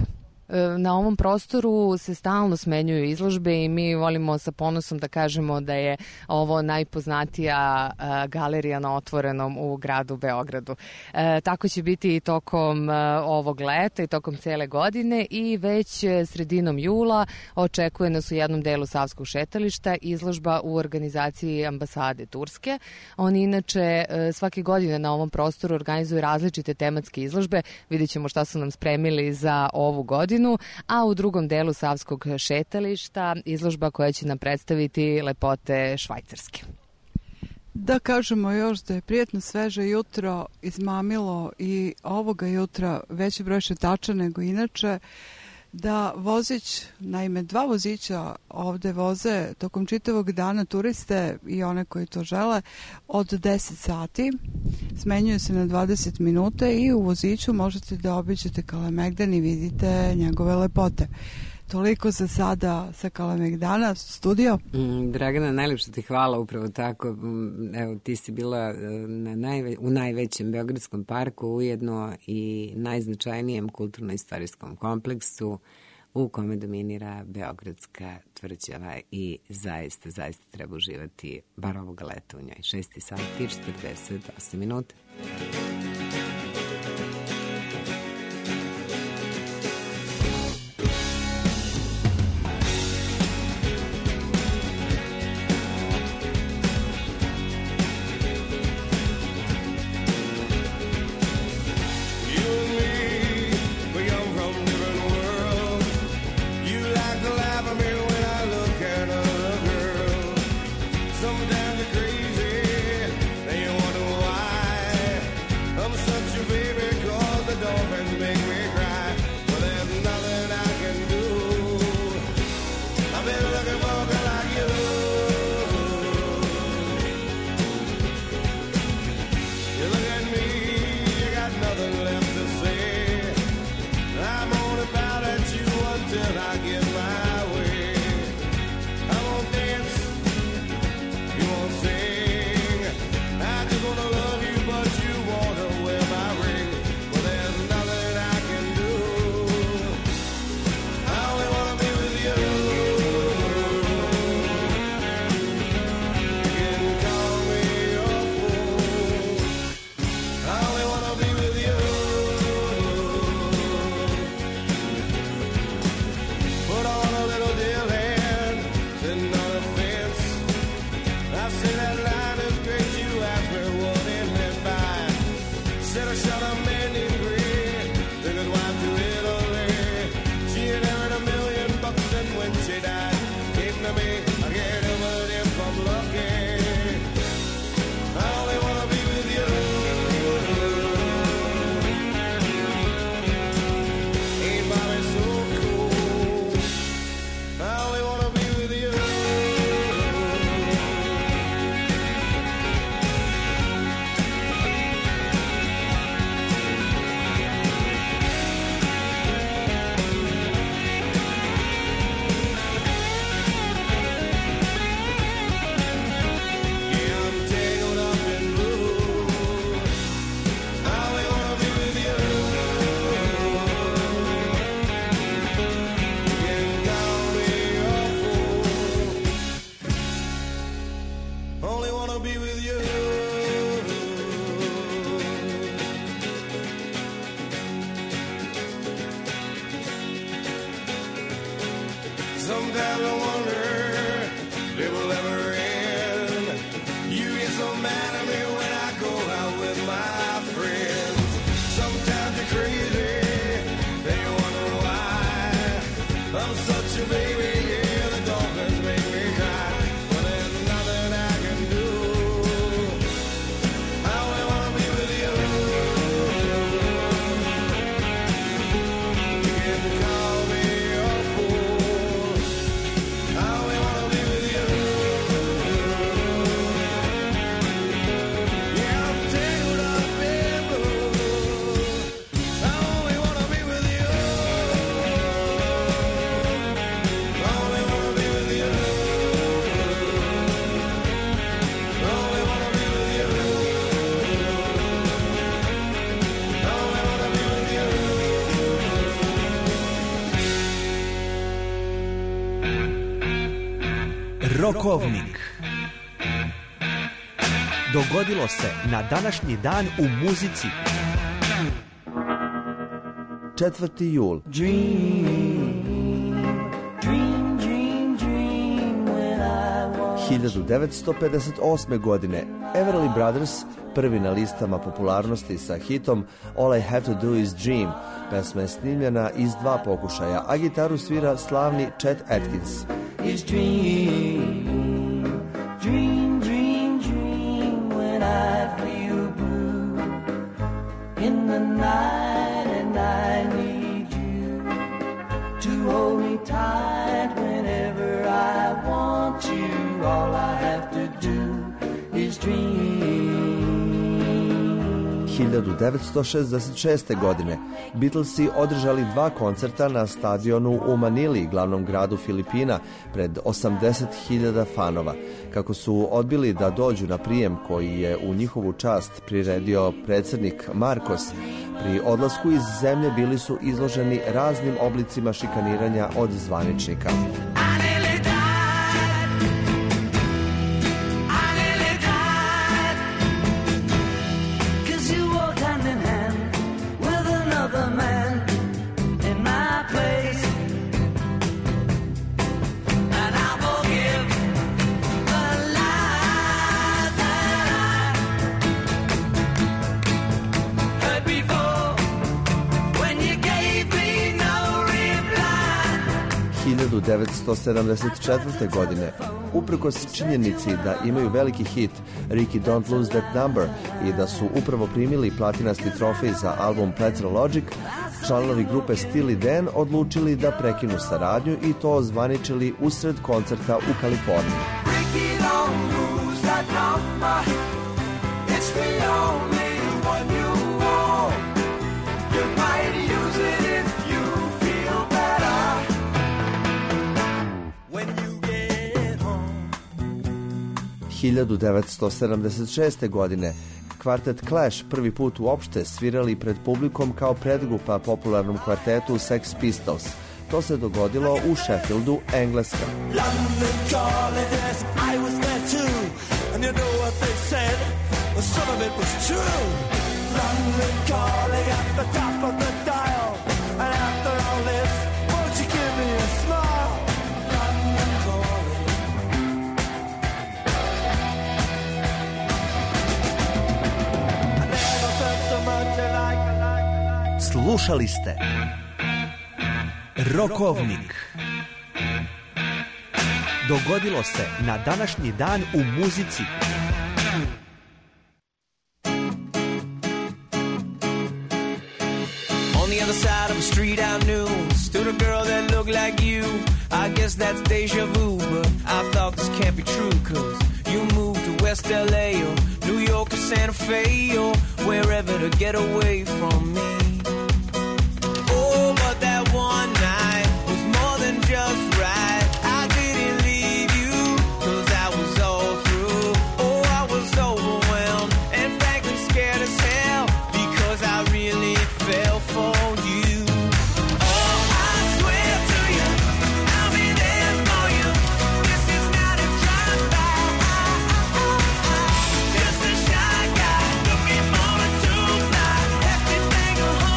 [SPEAKER 18] Na ovom prostoru se stalno smenjuju izložbe i mi volimo sa ponosom da kažemo da je ovo najpoznatija galerija na otvorenom u gradu Beogradu. Tako će biti i tokom ovog leta i tokom cele godine i već sredinom jula očekuje nas u jednom delu Savskog šetališta izložba u organizaciji ambasade Turske. Oni inače svake godine na ovom prostoru organizuju različite tematske izložbe. Vidjet ćemo šta su nam spremili za ovu godinu. A u drugom delu Savskog šetališta izložba koja će nam predstaviti lepote Švajcarske.
[SPEAKER 17] Da kažemo još da je prijatno sveže jutro izmamilo i ovoga jutra veći broj šetača nego inače, da vozić, naime 2 vozića ovde voze tokom čitavog dana turiste i one koji to žele od 10 sati, smenjuju se na 20 minuta i u voziću možete da obiđete Kalemegdan i vidite njegove lepote. Toliko za sada sa Kalemegdana, studio.
[SPEAKER 2] Dragana, najlepše ti hvala, upravo tako. Evo, ti si bila u najvećem Beogradskom parku, ujedno i najznačajnijem kulturno-istorijskom kompleksu u kome dominira Beogradska tvrđava i zaista treba uživati bar ovoga leta u njoj. 6 sati, 48 minuta.
[SPEAKER 6] But sometimes I wonder if it will ever end. You get so mad at me when I go out with my friends. Sometimes you're crazy, then you wonder why. I'm such a baby, yeah, the dolphins make me cry. But there's nothing I can do. I only wanna be with you. You can call me a fool. I only wanna be with you. Yeah, I'm tangled up in blue. I only wanna be with you. I only wanna be with you. I only wanna be with you. I only wanna be with you.
[SPEAKER 19] Rokovnik. Dogodilo se na današnji dan u muzici.
[SPEAKER 20] 4. jul. 1958. godine Everly Brothers, prvi na listama popularnosti sa hitom All I Have to Do Is Dream. Pesma je snimljena iz 2 pokušaja, a gitaru svira slavni Chet Atkins.
[SPEAKER 6] Is dream, dream, dream, dream when I feel blue in the night and I need you to hold me tight whenever I want you. All I have to do is dream.
[SPEAKER 20] 1966. godine Beatlesi održali 2 koncerta na stadionu u Manili, glavnom gradu Filipina, pred 80.000 fanova. Kako su odbili da dođu na prijem koji je u njihovu čast priredio predsjednik Marcos, pri odlasku iz zemlje bili su izloženi raznim oblicima šikaniranja od zvaničnika. U 1974. godine, uprkos činjenici da imaju veliki hit Ricky Don't Lose That Number i da su upravo primili platinasti trofej za album Petra Logic, članovi grupe Steely Dan odlučili da prekinu saradnju i to ozvaničili usred koncerta u Kaliforniji.
[SPEAKER 6] Ricky, don't lose that number. It's the only one you want. You might use it if you feel better. When you get home.
[SPEAKER 20] 1976. godine kvartet Clash prvi put uopšte svirali pred publikom kao predgrupa popularnom kvartetu Sex Pistols. To se dogodilo u Sheffieldu, Engleska.
[SPEAKER 6] London calling, yes, I was there too. And you know what they said? Well, some of it was true. London calling at the top of the dial. And after all this, won't you give me a smile? London calling. I never felt so much like.
[SPEAKER 19] Slušali ste Rokovnik. Dogodilo se na današnji dan u muzici.
[SPEAKER 6] On the other side of the street I knew stood a girl that looked like you. I guess that's deja vu, but I thought this can't be true, 'cause you moved to West LA or New York or Santa Fe or wherever to get away from me. Oh, but that one night was more than just right. I didn't leave you 'cause I was all through. Oh, I was overwhelmed and frankly scared as hell because I really fell for you. Oh, I swear to you, I'll be there for you. This is not a drive-by. Just a shy guy looking for a two-fly. Everything will hold.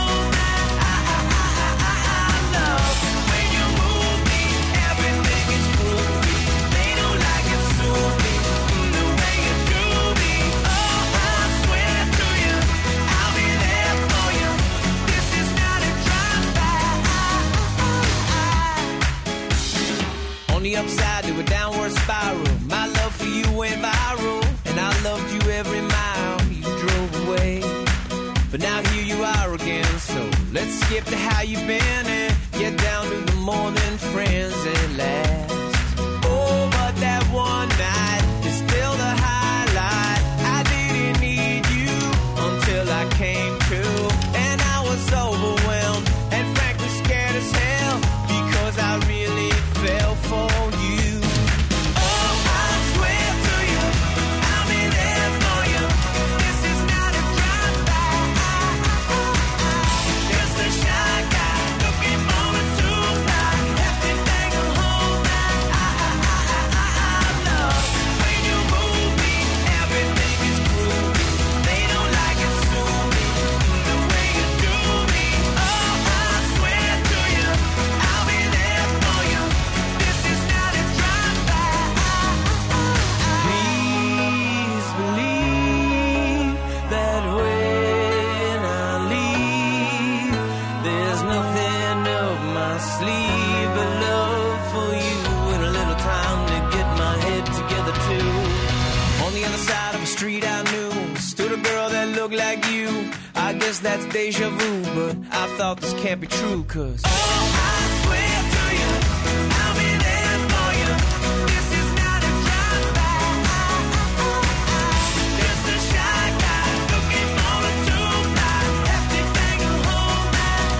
[SPEAKER 6] upside to a downward spiral. My love for you went viral, and I loved you every mile you drove away. But now here you are again, so let's skip to how you've been and get down to the more than friends at last. Oh, but that one night is still the highlight. I didn't need you until I came to, and I was overwhelmed and frankly scared as hell because I really fell for you. Oh, I swear to you, I'll be there for you. This is not a drive-by. Just a shy guy looking forward to fly. Have to take a whole night. Love when you move me, everything is groovy. They don't like it, sue me the way you do me. Oh, I swear to you, I'll be there for you. This is not a drive-by. Please believe that when I leave, there's nothing up my sleeve but love for you and a little time to get my head together too. On the other side of a street I knew stood a girl that looked like you. I guess that's deja vu, but I thought this can't be true, 'cause I swear to you, I'll be there for you. This is not a drive-by. Just a shy guy looking forward to fly. Have to bang a whole night.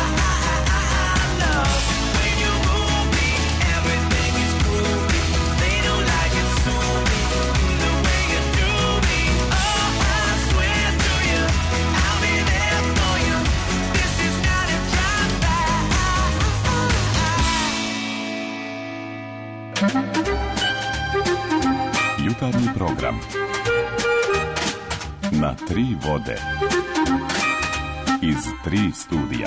[SPEAKER 6] Love when you move me, everything is groovy. They don't like it, sue me the way you do me. Oh, I swear to you, I'll be there for you. This is not a drive-by.
[SPEAKER 21] Jutarnji program na tri vode iz tri studija.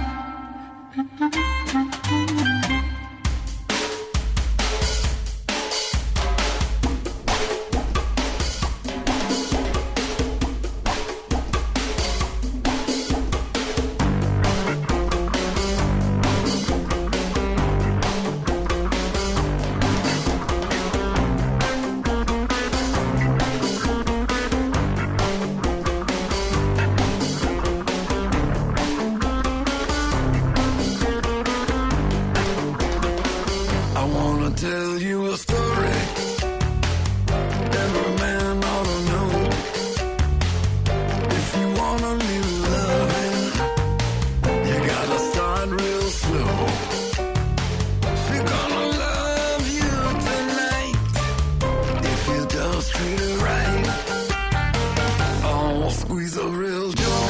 [SPEAKER 22] I wanna tell you a story every man ought to know. If you want a new loving, you gotta start real slow. She's gonna love you tonight if you just treat her right. Oh, squeeze her real joy.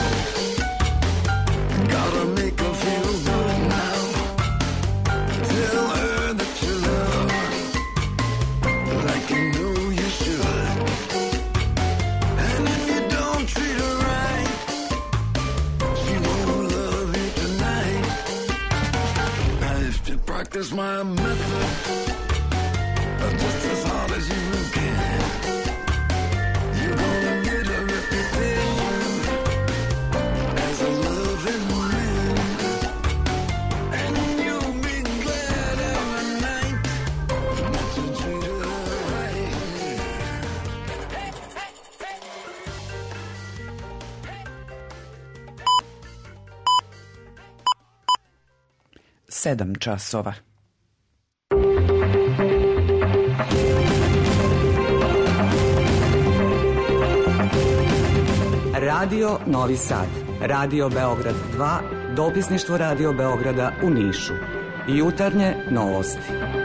[SPEAKER 22] Gotta make her feel good now. Tell her that you love her like you know you should. And if you don't treat her right, she won't love you tonight. Now if you practice my method just as hard as you can, you're gonna get a reputation as a loving man. And you'll be glad every night that you treat her right.
[SPEAKER 1] 7 časova. Radio Novi Sad, Radio Beograd 2, dopisništvo Radio Beograda u Nišu. Jutarnje novosti.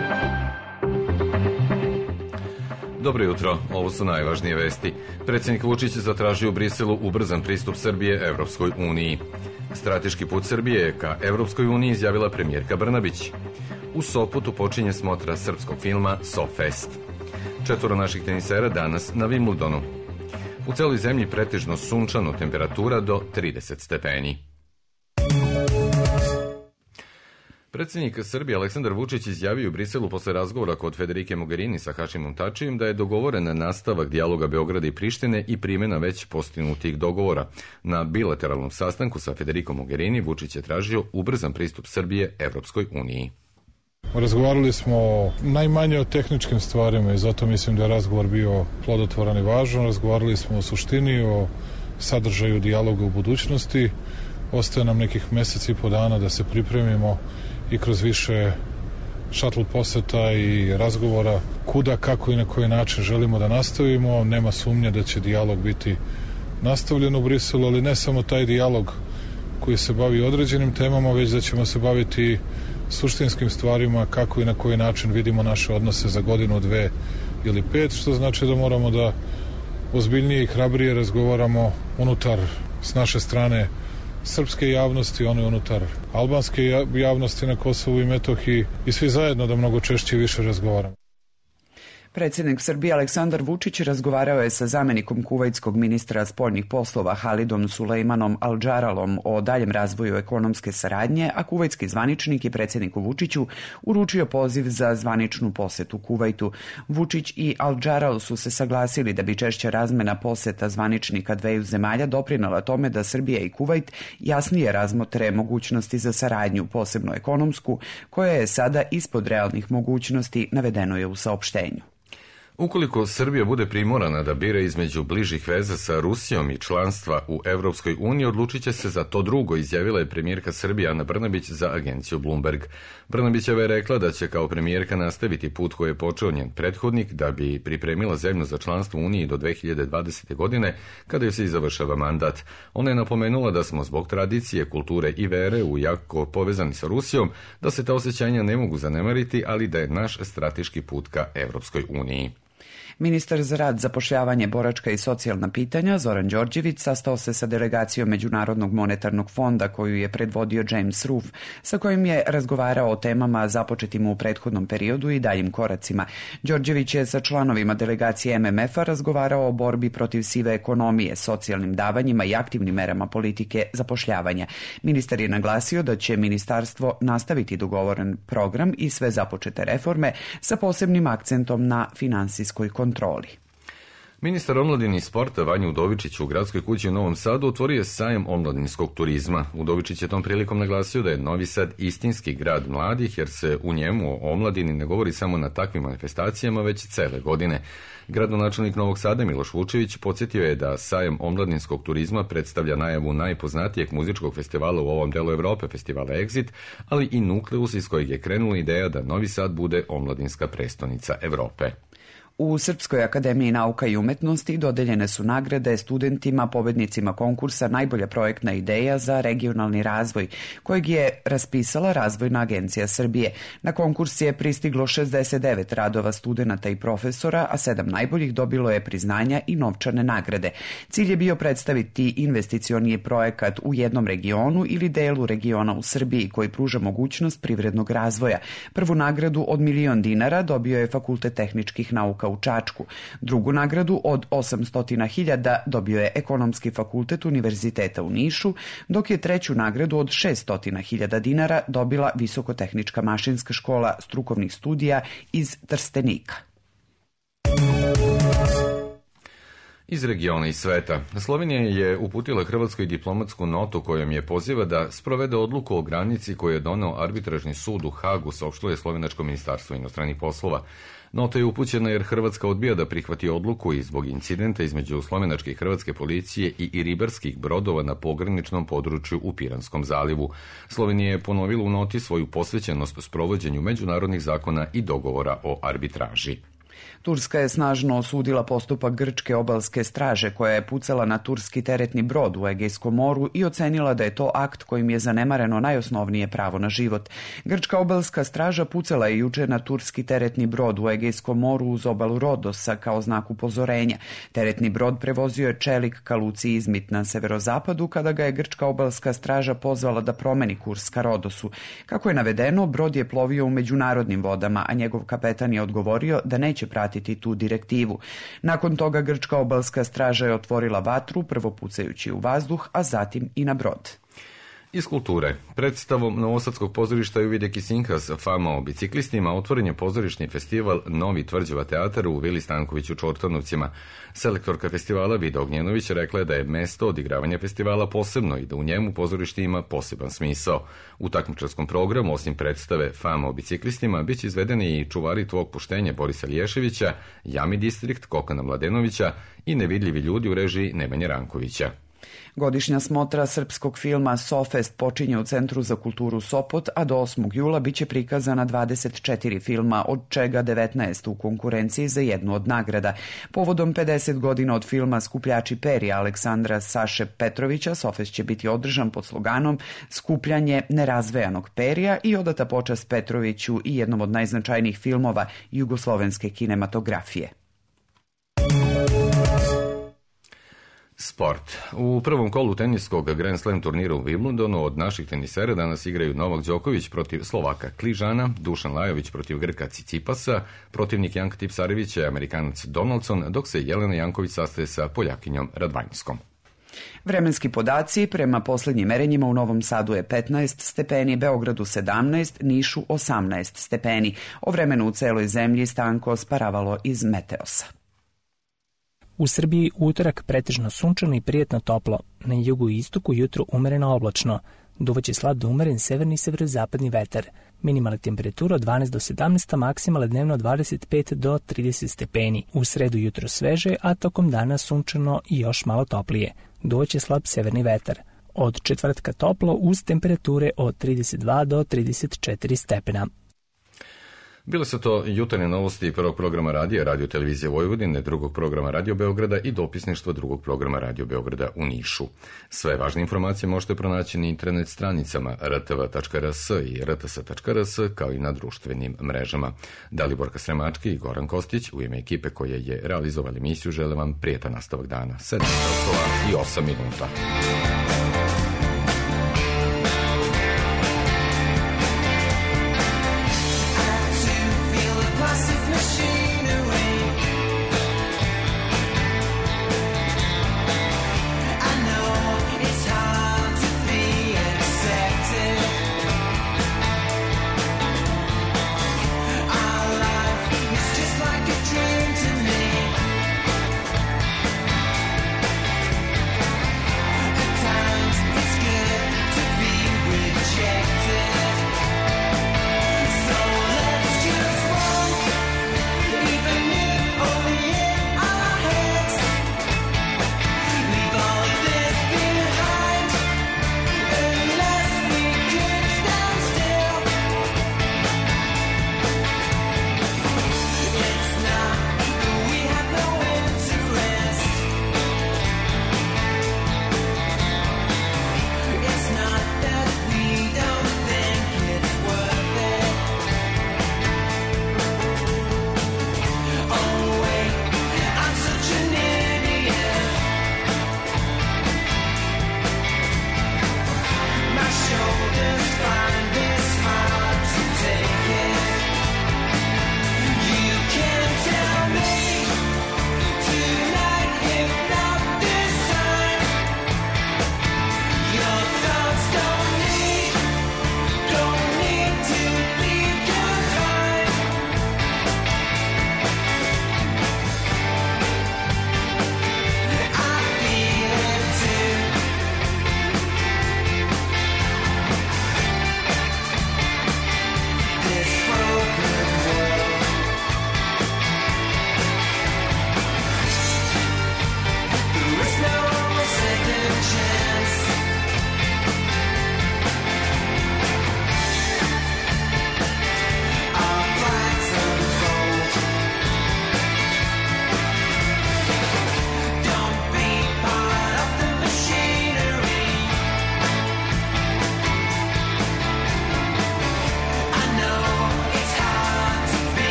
[SPEAKER 23] Dobro jutro, ovo su najvažnije vesti. Predsjednik Vučić zatražio u Briselu ubrzan pristup Srbije Evropskoj uniji. Strateški put Srbije ka Evropskoj uniji izjavila premijerka Brnabić. U Sopotu počinje smotra srpskog filma SoFest. 4 naših tenisera danas na Wimbledonu. U celoj zemlji pretežno sunčano, temperatura do 30 stepeni. Predsjednik Srbije Aleksandar Vučić izjavio u Briselu posle razgovora kod Federike Mogherini sa Hašimom Tačijem da je dogovoren nastavak dijaloga Beograda i Prištine i primjena već postignutih dogovora. Na bilateralnom sastanku sa Federikom Mogherini Vučić je tražio ubrzan pristup Srbije Evropskoj uniji.
[SPEAKER 4] Razgovarali smo najmanje o tehničkim stvarima i zato mislim da je razgovor bio plodotvoran i važan. Razgovarali smo o suštini, o sadržaju dijaloga u budućnosti. Ostaje nam nekih meseci i po dana da se pripremimo i kroz više šatl poseta i razgovora kuda, kako i na koji način želimo da nastavimo. Nema sumnje da će dijalog biti nastavljen u Briselu, ali ne samo taj dijalog koji se bavi određenim temama, već da ćemo se baviti suštinskim stvarima, kako i na koji način vidimo naše odnose za godinu, 2 ili 5, što znači da moramo da ozbiljnije i hrabrije razgovaramo unutar s naše strane srpske javnosti, one unutar albanske javnosti na Kosovu i Metohiji i svi zajedno da mnogo češće i više razgovaramo.
[SPEAKER 1] Predsjednik Srbije Aleksandar Vučić razgovarao je sa zamjenikom kuvajtskog ministra spoljnih poslova Halidom Sulejmanom Al-Džaralom o daljem razvoju ekonomske saradnje, a kuvajtski zvaničnik je predsjedniku Vučiću uručio poziv za zvaničnu posetu Kuvajtu. Vučić i Al-Džaral su se saglasili da bi češća razmena poseta zvaničnika dveju zemalja doprinala tome da Srbija i Kuvajt jasnije razmotre mogućnosti za saradnju, posebno ekonomsku, koja je sada ispod realnih mogućnosti, navedeno je u saopštenju.
[SPEAKER 23] Ukoliko Srbija bude primorana da bira između bližih veza sa Rusijom i članstva u Evropskoj uniji, odlučit će se za to drugo, izjavila je premijerka Srbije Ana Brnabić za agenciju Bloomberg. Brnabićeva je rekla da će kao premijerka nastaviti put koji je počeo njen prethodnik da bi pripremila zemlju za članstvo u Uniji do 2020. godine, kada joj se i završava mandat. Ona je napomenula da smo zbog tradicije, kulture i vere jako povezani sa Rusijom, da se ta osjećanja ne mogu zanemariti, ali da je naš strateški put ka Evropskoj uniji.
[SPEAKER 1] Ministar za rad, zapošljavanje, boračka i socijalna pitanja Zoran Đorđević sastao se sa delegacijom Međunarodnog monetarnog fonda koju je predvodio James Roof, sa kojim je razgovarao o temama započetim u prethodnom periodu i daljim koracima. Đorđević je sa članovima delegacije MMF-a razgovarao o borbi protiv sive ekonomije, socijalnim davanjima i aktivnim merama politike zapošljavanja. Ministar je naglasio da će ministarstvo nastaviti dogovoren program i sve započete reforme sa posebnim akcentom na finansijskoj kontroli.
[SPEAKER 23] Ministar omladine i sporta Vanja Udovičić u Gradskoj kući u Novom Sadu otvorio je sajam omladinskog turizma. Udovičić je tom prilikom naglasio da je Novi Sad istinski grad mladih, jer se u njemu o omladini ne govori samo na takvim manifestacijama, već cele godine. Gradonačelnik Novog Sada Miloš Vučević podsjetio je da sajam omladinskog turizma predstavlja najavu najpoznatijeg muzičkog festivala u ovom delu Evrope, festivala Exit, ali i nukleus iz kojeg je krenula ideja da Novi Sad bude omladinska prestonica Evrope.
[SPEAKER 1] U Srpskoj akademiji nauka i umetnosti dodeljene su nagrade studentima, pobednicima konkursa Najbolja projektna ideja za regionalni razvoj, kojeg je raspisala Razvojna agencija Srbije. Na konkurs je pristiglo 69 radova studenata i profesora, a 7 najboljih dobilo je priznanja i novčane nagrade. Cilj je bio predstaviti investicioni projekat u jednom regionu ili delu regiona u Srbiji koji pruža mogućnost privrednog razvoja. Prvu nagradu od $1.000.000 dobio je Fakultet tehničkih nauka u Čačku. Drugu nagradu od 800.000 dobio je Ekonomski fakultet Univerziteta u Nišu, dok je treću nagradu od $600.000 dobila Visokotehnička mašinska škola strukovnih studija iz Trstenika.
[SPEAKER 23] Iz regiona i sveta. Slovenija je uputila Hrvatskoj diplomatsku notu kojom je poziva da sprovede odluku o granici koju je doneo arbitražni sud u Hagu, saopštilo je Slovenačko ministarstvo inostranih poslova. Nota je upućena jer Hrvatska odbija da prihvati odluku i zbog incidenta između slovenačke i hrvatske policije i ribarskih brodova na pograničnom području u Piranskom zalivu. Slovenija je ponovila u noti svoju posvećenost sprovođenju međunarodnih zakona i dogovora o arbitraži.
[SPEAKER 1] Turska je snažno osudila postupak grčke obalske straže koja je pucala na turski teretni brod u Egejskom moru i ocenila da je to akt kojim je zanemareno najosnovnije pravo na život. Grčka obalska straža pucala je juče na turski teretni brod u Egejskom moru uz obalu Rodosa kao znak upozorenja. Teretni brod prevozio je čelik ka luci Izmit na severozapadu kada ga je grčka obalska straža pozvala da promeni kurs ka Rodosu. Kako je navedeno, brod je plovio u međunarodnim vodama, a njegov kapetan je odgovorio da neće pratiti tu direktivu. Nakon toga grčka obalska straža je otvorila vatru, prvo pucajući u vazduh, a zatim i na brod.
[SPEAKER 23] Iz kulture. Predstavom Novosadskog pozorišta Uvide Kisinkas Fama o biciklistima otvoren je pozorišni festival Novi Tvrđava teatar u Vili Stanković u Čortanovcima. Selektorka festivala Vida Ognjenović rekla je da je mesto odigravanja festivala posebno i da u njemu pozorište ima poseban smisao. U takmičarskom programu, osim predstave Fama o biciklistima, biće izvedeni i Čuvari tvog puštenja Borisa Lješevića, Jami Distrikt Kokana Mladenovića i Nevidljivi ljudi u režiji Nemanje Rankovića.
[SPEAKER 1] Godišnja smotra srpskog filma Sofest počinje u Centru za kulturu Sopot, a do 8. jula biće prikazana 24 filma, od čega 19 u konkurenciji za jednu od nagrada. Povodom 50 godina od filma Skupljači perja Aleksandra Saše Petrovića, Sofest će biti održan pod sloganom Skupljanje nerazvejanog perja i odata počast Petroviću i jednom od najznačajnijih filmova jugoslovenske kinematografije.
[SPEAKER 23] Sport. U prvom kolu teniskog Grand Slam turnira u Wimbledonu od naših tenisera danas igraju Novak Đoković protiv Slovaka Kližana, Dušan Lajović protiv Grka Cicipasa, protivnik Janka Tipsarević je Amerikanac Donaldson, dok se Jelena Janković sastaje sa Poljakinjom Radvanjskom.
[SPEAKER 1] Vremenski podaci prema poslednjim merenjima u Novom Sadu je 15 stepeni, Beogradu 17, Nišu 18 stepeni. O vremenu u celoj zemlji Stanko sparavalo iz Meteosa.
[SPEAKER 7] U Srbiji utorak pretežno sunčano i prijetno toplo. Na jugu i istoku jutro umereno oblačno. Duvaće slab do umeren severni i severozapadni vetar. Minimalna temperatura od 12 do 17, maksimalna dnevno od 25 do 30 stepeni. U sredu jutro sveže, a tokom dana sunčano i još malo toplije. Duvaće slab severni vetar. Od četvrtka toplo uz temperature od 32 do 34 stepena.
[SPEAKER 23] Bile su to jutarnje novosti prvog programa radija, Radio Televizije Vojvodine, drugog programa Radio Beograda i dopisništva drugog programa Radio Beograda u Nišu. Sve važne informacije možete pronaći na internet stranicama rtv.rs i rts.rs kao i na društvenim mrežama. Daliborka Sremački i Goran Kostić u ime ekipe koje je realizovali emisiju žele vam prijetan nastavak dana. 7 časova i 8 minuta.
[SPEAKER 6] Times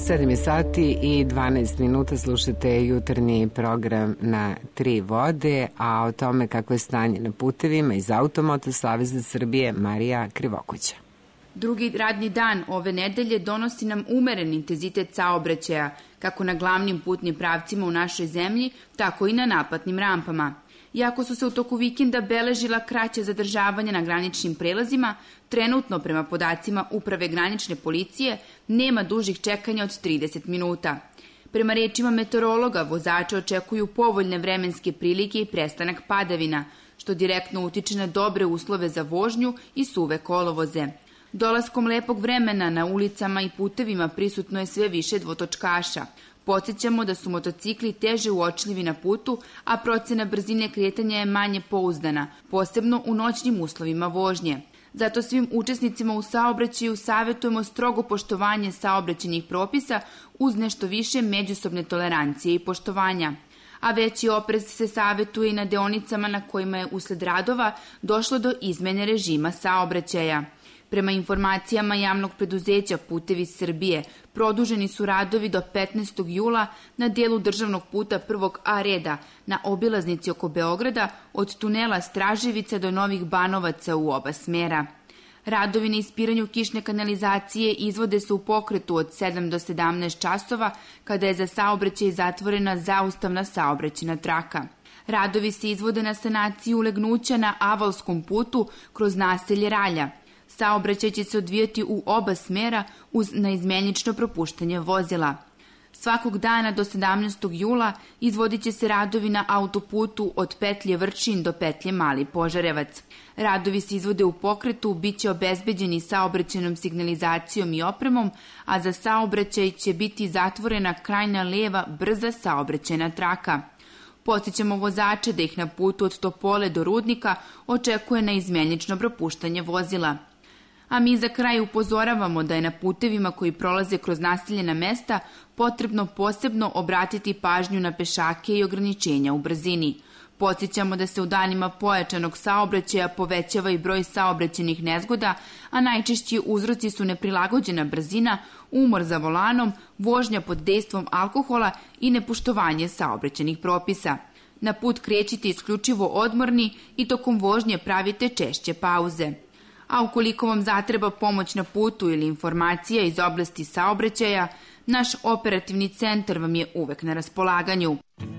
[SPEAKER 2] 7 je sati i 12 minuta, slušate jutarnji program na Tri vode, a o tome kako je stanje na putevima iz Automoto Saveza Srbije Marija Krivokuća.
[SPEAKER 8] Drugi radni dan ove nedelje donosi nam umeren intenzitet saobraćaja, kako na glavnim putnim pravcima u našoj zemlji, tako i na naplatnim rampama. Iako su se u toku vikenda beležila kraća zadržavanja na graničnim prelazima, trenutno prema podacima Uprave granične policije nema dužih čekanja od 30 minuta. Prema rečima meteorologa, vozače očekuju povoljne vremenske prilike i prestanak padavina, što direktno utiče na dobre uslove za vožnju i suve kolovoze. Dolaskom lepog vremena na ulicama i putevima prisutno je sve više dvotočkaša. Podsjećamo da su motocikli teže uočljivi na putu, a procena brzine kretanja je manje pouzdana, posebno u noćnim uslovima vožnje. Zato svim učesnicima u saobraćaju savjetujemo strogo poštovanje saobraćajnih propisa uz nešto više međusobne tolerancije i poštovanja. A veći oprez se savjetuje i na deonicama na kojima je usled radova došlo do izmene režima saobraćaja. Prema informacijama javnog preduzeća Putevi Srbije, produženi su radovi do 15. jula na dijelu državnog puta 1. A reda na obilaznici oko Beograda od tunela Straževica do Novih Banovaca u oba smera. Radovi na ispiranju kišne kanalizacije izvode se u pokretu od 7 do 17 časova, kada je za saobraćaj zatvorena zaustavna saobraćajna traka. Radovi se izvode na sanaciju ulegnuća na Avalskom putu kroz naselje Ralja. Saobraćaj će se odvijati u oba smera uz neizmenično propuštanje vozila. Svakog dana do 17. jula izvodit će se radovi na autoputu od petlje Vrčin do petlje Mali Požarevac. Radovi se izvode u pokretu, bit će obezbeđeni saobraćajnom signalizacijom i opremom, a za saobraćaj će biti zatvorena krajnja leva brza saobraćajna traka. Podsjećamo vozače da ih na putu od Topole do Rudnika očekuje neizmenično propuštanje vozila. A mi za kraj upozoravamo da je na putevima koji prolaze kroz naseljena mesta potrebno posebno obratiti pažnju na pešake i ograničenja u brzini. Podsjećamo da se u danima pojačanog saobraćaja povećava i broj saobraćajnih nezgoda, a najčešći uzroci su neprilagođena brzina, umor za volanom, vožnja pod dejstvom alkohola i nepoštovanje saobraćajnih propisa. Na put krećite isključivo odmorni i tokom vožnje pravite češće pauze. A ukoliko vam zatreba pomoć na putu ili informacija iz oblasti saobraćaja, naš operativni centar vam je uvek na raspolaganju.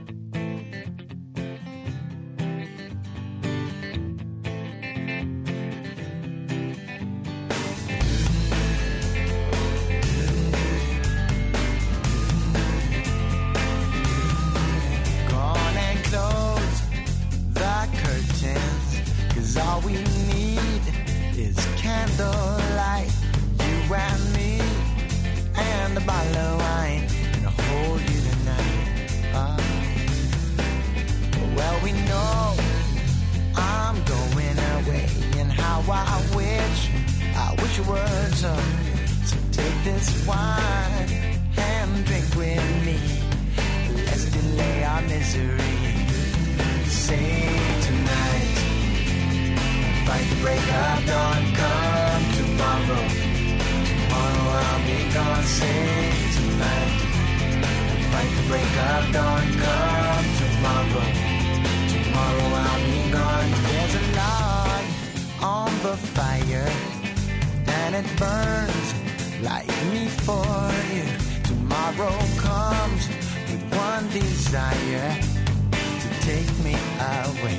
[SPEAKER 6] Candlelight, you and me, and a bottle of wine, and I'll hold you tonight. Well, we know I'm going away, and how I wish you would. So take this wine and drink with me. Let's delay our misery. Say tonight. Fight the break of dawn, come tomorrow. Tomorrow I'll be gone, say tonight. Fight the break of dawn, come tomorrow. Tomorrow I'll be gone. There's a log on the fire, and it burns like me for you. Tomorrow comes with one desire, to take me away.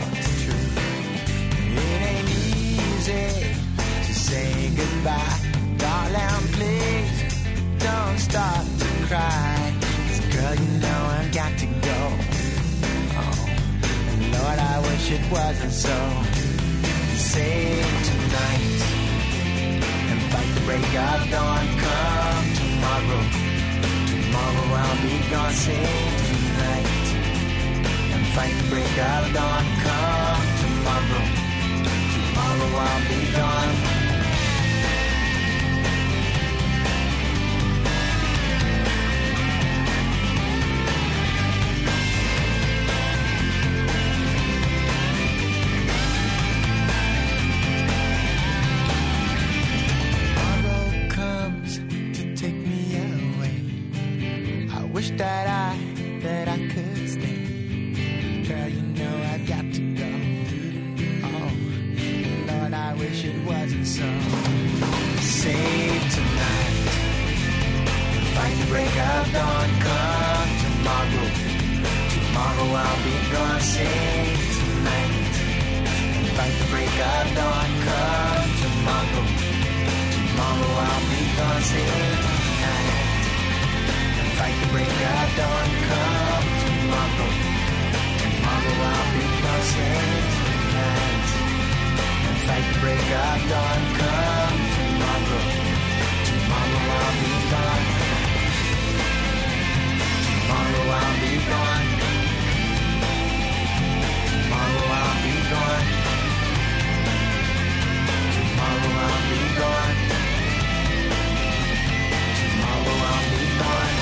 [SPEAKER 6] It ain't easy to say goodbye. Darling, please don't start to cry. 'Cause girl, you know I've got to go. Oh, and Lord, I wish it wasn't so. Say tonight and fight the break of dawn. Come tomorrow. Tomorrow I'll be gone. Say tonight and fight the break of dawn. Come tomorrow. Tomorrow I'll be gone. Tomorrow comes to take me away. So save tonight, fight the break of dawn. Come tomorrow, tomorrow I'll be gone. Save tonight, fight the break of dawn. Come tomorrow, tomorrow I'll be gone. Save tonight, fight the break of dawn. Come tomorrow, tomorrow I'll be gone. Save tonight, fight the break of dawn. Come tomorrow, tomorrow I'll be gone. Tomorrow I'll be gone. Tomorrow I'll be gone. Tomorrow I'll be gone. Tomorrow I'll be gone.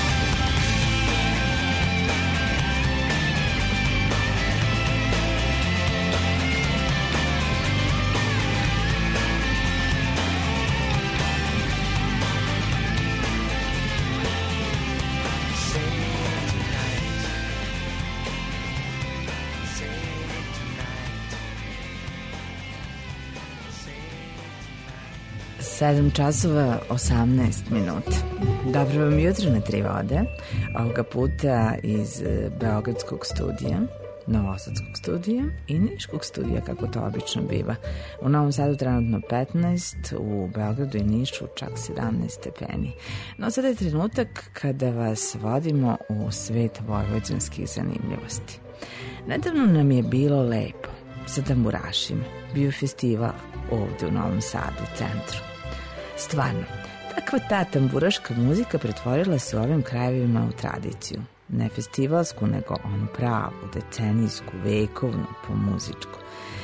[SPEAKER 3] Sedam časova 18 minuta. Dobro vam jutro na Tri vode. Ovoga puta iz Beogradskog studija, Novosadskog studija i Niškog studija, kako to obično biva. U Novom Sadu trenutno 15, u Beogradu i Nišu čak 17 stepeni. No sada je trenutak kada vas vodimo u svet vojvođanskih zanimljivosti. Nedavno nam je bilo lepo sa tamburašima. Bio festival ovde u Novom Sadu, u centru. Stvarno, takva ta tamburaška muzika pretvorila se u ovim krajevima u tradiciju. Ne festivalsku, nego onu pravu, decenijsku, vekovnu, pomuzičku.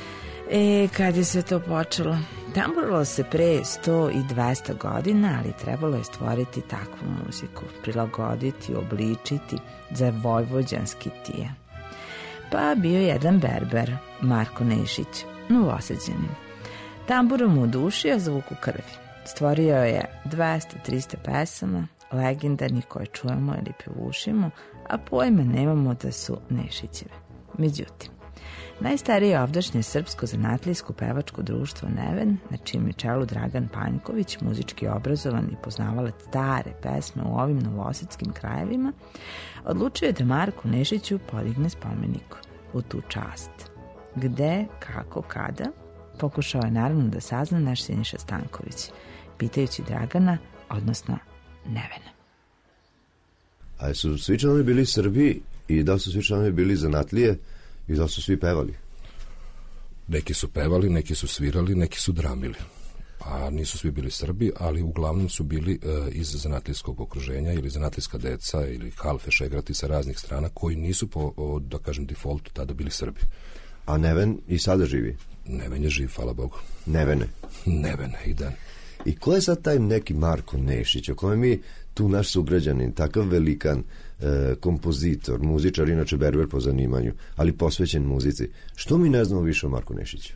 [SPEAKER 3] Kad je sve to počelo? Tamburalo se pre 100 i 200 godina, ali trebalo je stvoriti takvu muziku, prilagoditi, obličiti za vojvođanski tije. Pa bio jedan berber, Marko Nešić, Novosađanin. Tamburom u duši, a zvuk u krvi. Stvorio je 200-300 pesama, legendarnih koje čujemo ili pevušimo, a pojma nemamo da su Nešićeve. Međutim, najstarije ovdašnje srpsko zanatlijsko pevačko društvo Neven, na čijem je čelu Dragan Panjković, muzički obrazovan i poznavalac stare pesme u ovim novosadskim krajevima, odlučio je da Marku Nešiću podigne spomenik u tu čast. Gde, kako, kada, pokušao je naravno da sazna naš Siniša Stanković, pitajući Dragana, odnosno Nevena.
[SPEAKER 9] A su svi članovi bili Srbi i da li su svi članovi bili zanatlije i da li su svi pevali?
[SPEAKER 10] Neki su pevali, neki su svirali, neki su dramili. A nisu svi bili Srbi, ali uglavnom su bili iz zanatlijskog okruženja ili zanatlijska deca ili halfe, šegrati sa raznih strana koji nisu po, da kažem, defaultu tada bili Srbi.
[SPEAKER 9] A Neven i sada živi?
[SPEAKER 10] Neven je živ, hvala Bogu.
[SPEAKER 9] Nevene?
[SPEAKER 10] Nevene, i dan.
[SPEAKER 9] I ko je sad taj neki Marko Nešić, o kojem mi tu naš sugrađanin, takav velikan kompozitor, muzičar, inače berber po zanimanju, ali posvećen muzici. Što mi ne znamo više o Marku Nešiću?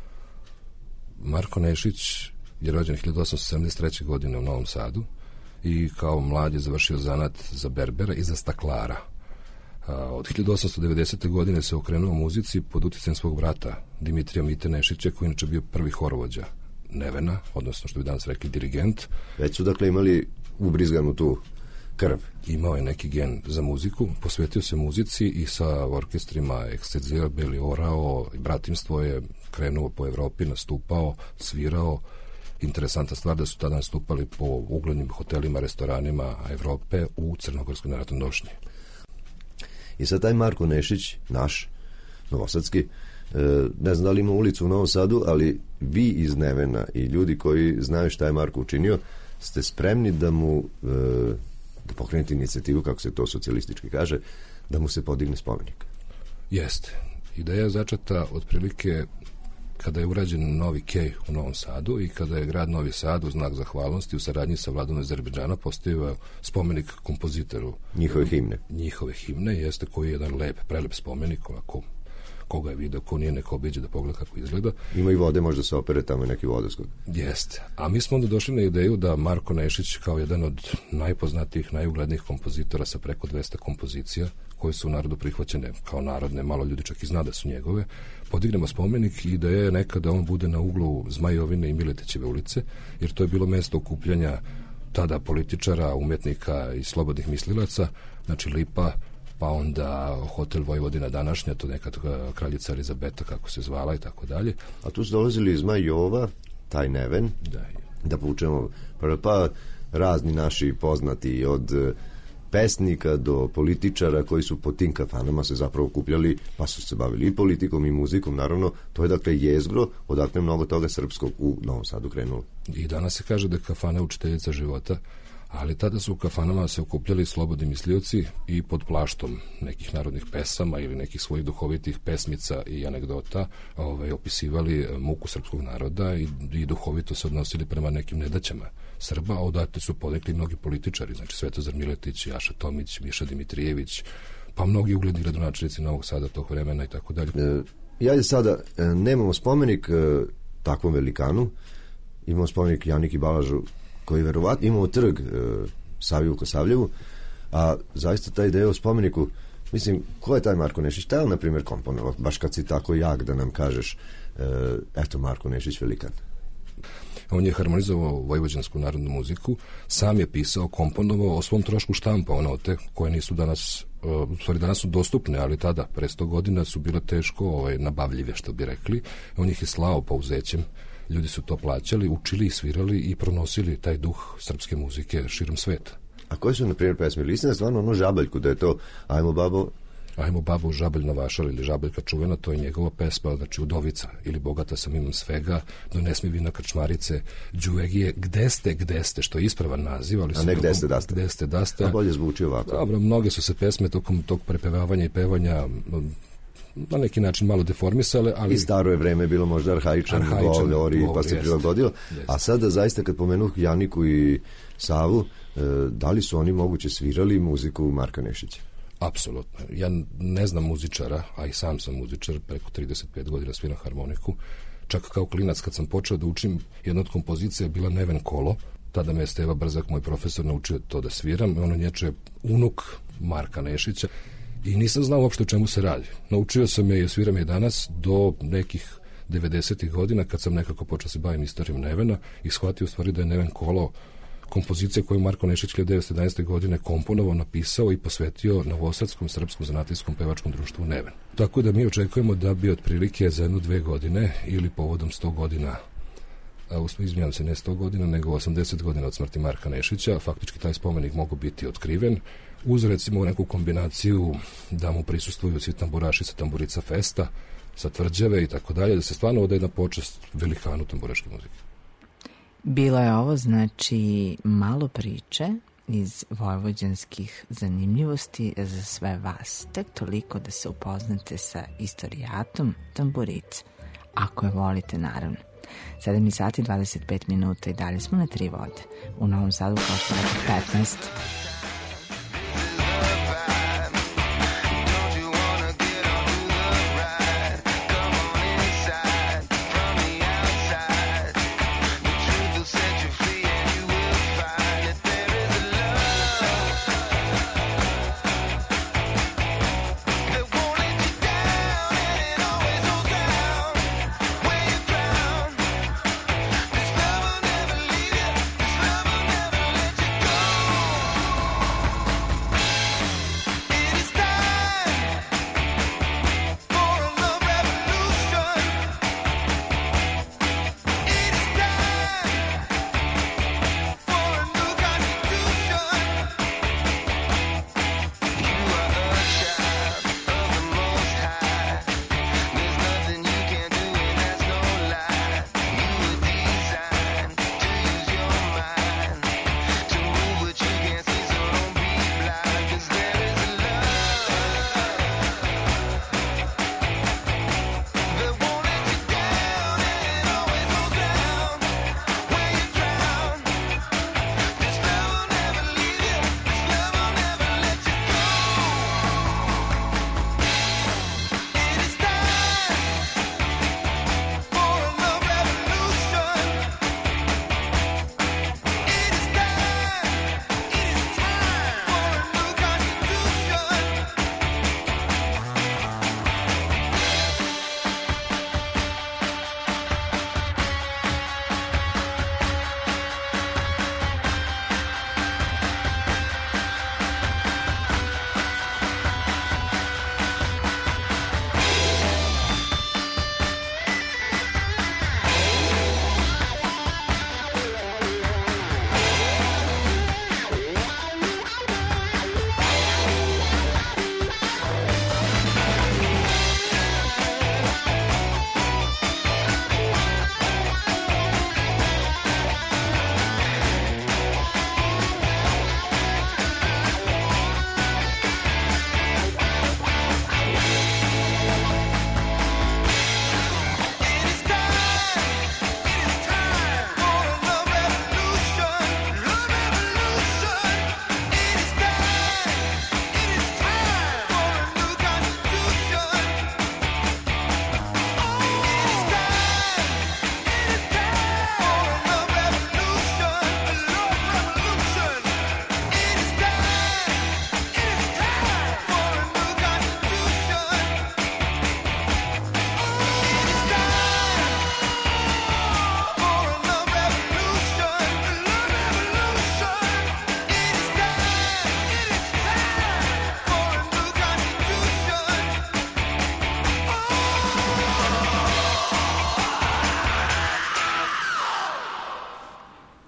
[SPEAKER 10] Marko Nešić je rođen 1873. godine u Novom Sadu i kao mlad je završio zanat za berbera i za staklara. Od 1890. godine se okrenuo muzici pod utjecajem svog brata Dimitrija Mite Nešića, koji inače bio prvi horovođa Nevena, odnosno što bi danas rekli dirigent.
[SPEAKER 9] Već su dakle imali ubrizganu tu krv.
[SPEAKER 10] Imao je neki gen za muziku, posvetio se muzici i sa orkestrima Ekscezija, Beli Orao, bratimstvo je krenuo po Evropi, nastupao, svirao. Interesantna stvar da su tada nastupali po uglednim hotelima, restoranima Evrope u Crnogorskoj narodnoj nošnji.
[SPEAKER 9] I sad taj Marko Nešić, naš, novosadski, ne znam da li ima ulicu u Novom Sadu, ali vi iz Nevena i ljudi koji znaju šta je Marko učinio, ste spremni da mu da pokrenete inicijativu, kako se to socijalistički kaže, da mu se podigne spomenik.
[SPEAKER 10] Jeste. Ideja je začeta otprilike kada je urađen novi kej u Novom Sadu i kada je grad Novi Sad u znak zahvalnosti u saradnji sa vladom Azerbejdžana postavio spomenik kompozitoru.
[SPEAKER 9] Njihove himne.
[SPEAKER 10] Njihove himne, jeste, koji je jedan prelep spomenik, ovako, koga je video, ko nije, neko obiđe da pogleda kako izgleda.
[SPEAKER 9] Ima i vode, možda se opere tamo i neki vodoskog.
[SPEAKER 10] Jeste. A mi smo onda došli na ideju da Marko Nešić, kao jedan od najpoznatijih, najuglednijih kompozitora sa preko 200 kompozicija, koje su u narodu prihvaćene kao narodne, malo ljudi čak i zna da su njegove, podignemo spomenik i da je nekada on bude na uglu Zmajovine i Miletićeve ulice, jer to je bilo mesto okupljanja tada političara, umetnika i slobodnih mislilaca, znači Lipa, pa onda hotel Vojvodina današnja, to nekad kraljica Elizabeta kako se zvala i tako dalje.
[SPEAKER 9] A tu su dolazili iz Zmajova, taj Neven, da poučemo, pa razni naši poznati od pesnika do političara koji su po tim kafanama se zapravo okupljali, pa su se bavili i politikom i muzikom, naravno, to je dakle jezgro, odakle mnogo toga srpskog u Novom Sadu krenulo.
[SPEAKER 10] I danas se kaže da je kafana učiteljica života, ali tada su u kafanama se okupljali slobodni mislioci i pod plaštom nekih narodnih pesama ili nekih svojih duhovitih pesmica i anegdota opisivali muku srpskog naroda i duhovito se odnosili prema nekim nedaćama Srba, a odatle su podekli mnogi političari, znači Svetozar Miletić, Jaša Tomić, Miša Dimitrijević, pa mnogi ugledni gradonačelnici Novog Sada tog vremena i tako dalje.
[SPEAKER 9] Ja sada nemamo spomenik takvom velikanu, imamo spomenik Janiki Balažu, koji verovatno imao trg Saviju Kosavljevu, a zaista taj deo spomeniku, mislim, ko je taj Marko Nešić? Šta je on, na primjer, komponovao? Baš kad si tako jak da nam kažeš, eto, Marko Nešić velikan.
[SPEAKER 10] On je harmonizovao vojvođansku narodnu muziku, sam je pisao, komponovao, o svom trošku štampao note koje nisu danas, u stvari danas su dostupne, ali tada, pre 100 godina, su bile teško nabavljive, što bi rekli. On ih je slao pauzećem, ljudi su to plaćali, učili i svirali i pronosili taj duh srpske muzike širom sveta.
[SPEAKER 9] A koje su, na primjer, pesme? Ili istina stvarno ono Žabaljku, da je to Ajmo babo...
[SPEAKER 10] Ajmo babo Žabalj na vašar ili Žabaljka čuvena, to je njegova pesma, znači Udovica ili Bogata sam imam svega, Dones mi vina krčmarice, Đuvegije, gde ste, što je ispravan naziv, ali
[SPEAKER 9] a ne gde ste daste. A bolje zvuči ovako.
[SPEAKER 10] Dobro, mnoge su se pesme tokom tog prepevavanja i pevanja na neki način malo deformisale, ali... I
[SPEAKER 9] staro je vreme bilo možda arhaičan govori, pa se prilagodio. A sada zaista kad pomenuh Janiku i Savu, da li su oni moguće svirali muziku Marka Nešića?
[SPEAKER 10] Apsolutno. Ja ne znam muzičara, a i sam sam muzičar, preko 35 godina sviram harmoniku. Čak kao klinac kad sam počeo da učim, jedna od kompozicija je bila Neven kolo. Tada me je Steva Brzak, moj profesor, naučio to da sviram. On nječe unuk Marka Nešića i nisam znao uopšte o čemu se radi. Naučio sam je i sviram je danas do nekih 90. godina kad sam nekako počeo se bavim istorijom Nevena i shvatio u stvari da je Neven kolo kompozicija koju Marko Nešić 1911. godine komponovao, napisao i posvetio Novosadskom srpskom zanatlijskom pevačkom društvu Neven. Tako da mi očekujemo da bi otprilike za 1-2 godine ili povodom 100 godina, izvinjam se, ne 100 godina, nego 80 godina od smrti Marka Nešića, faktički taj spomenik mogu biti otkriven, uz recimo neku kombinaciju da mu prisustvuju svi tamburaši sa Tamburica festa, sa Tvrđave i tako dalje, da se stvarno ode jedna počast velikanu tamburaške muzike.
[SPEAKER 2] Bilo je ovo, znači, malo priče iz vojvođanskih zanimljivosti za sve vas. Tek toliko da se upoznate sa istorijatom Tamburice. Ako je volite, naravno. 7 sati 25 minuta i dalje smo na 3 vode. U Novom Sadu kao što je 15.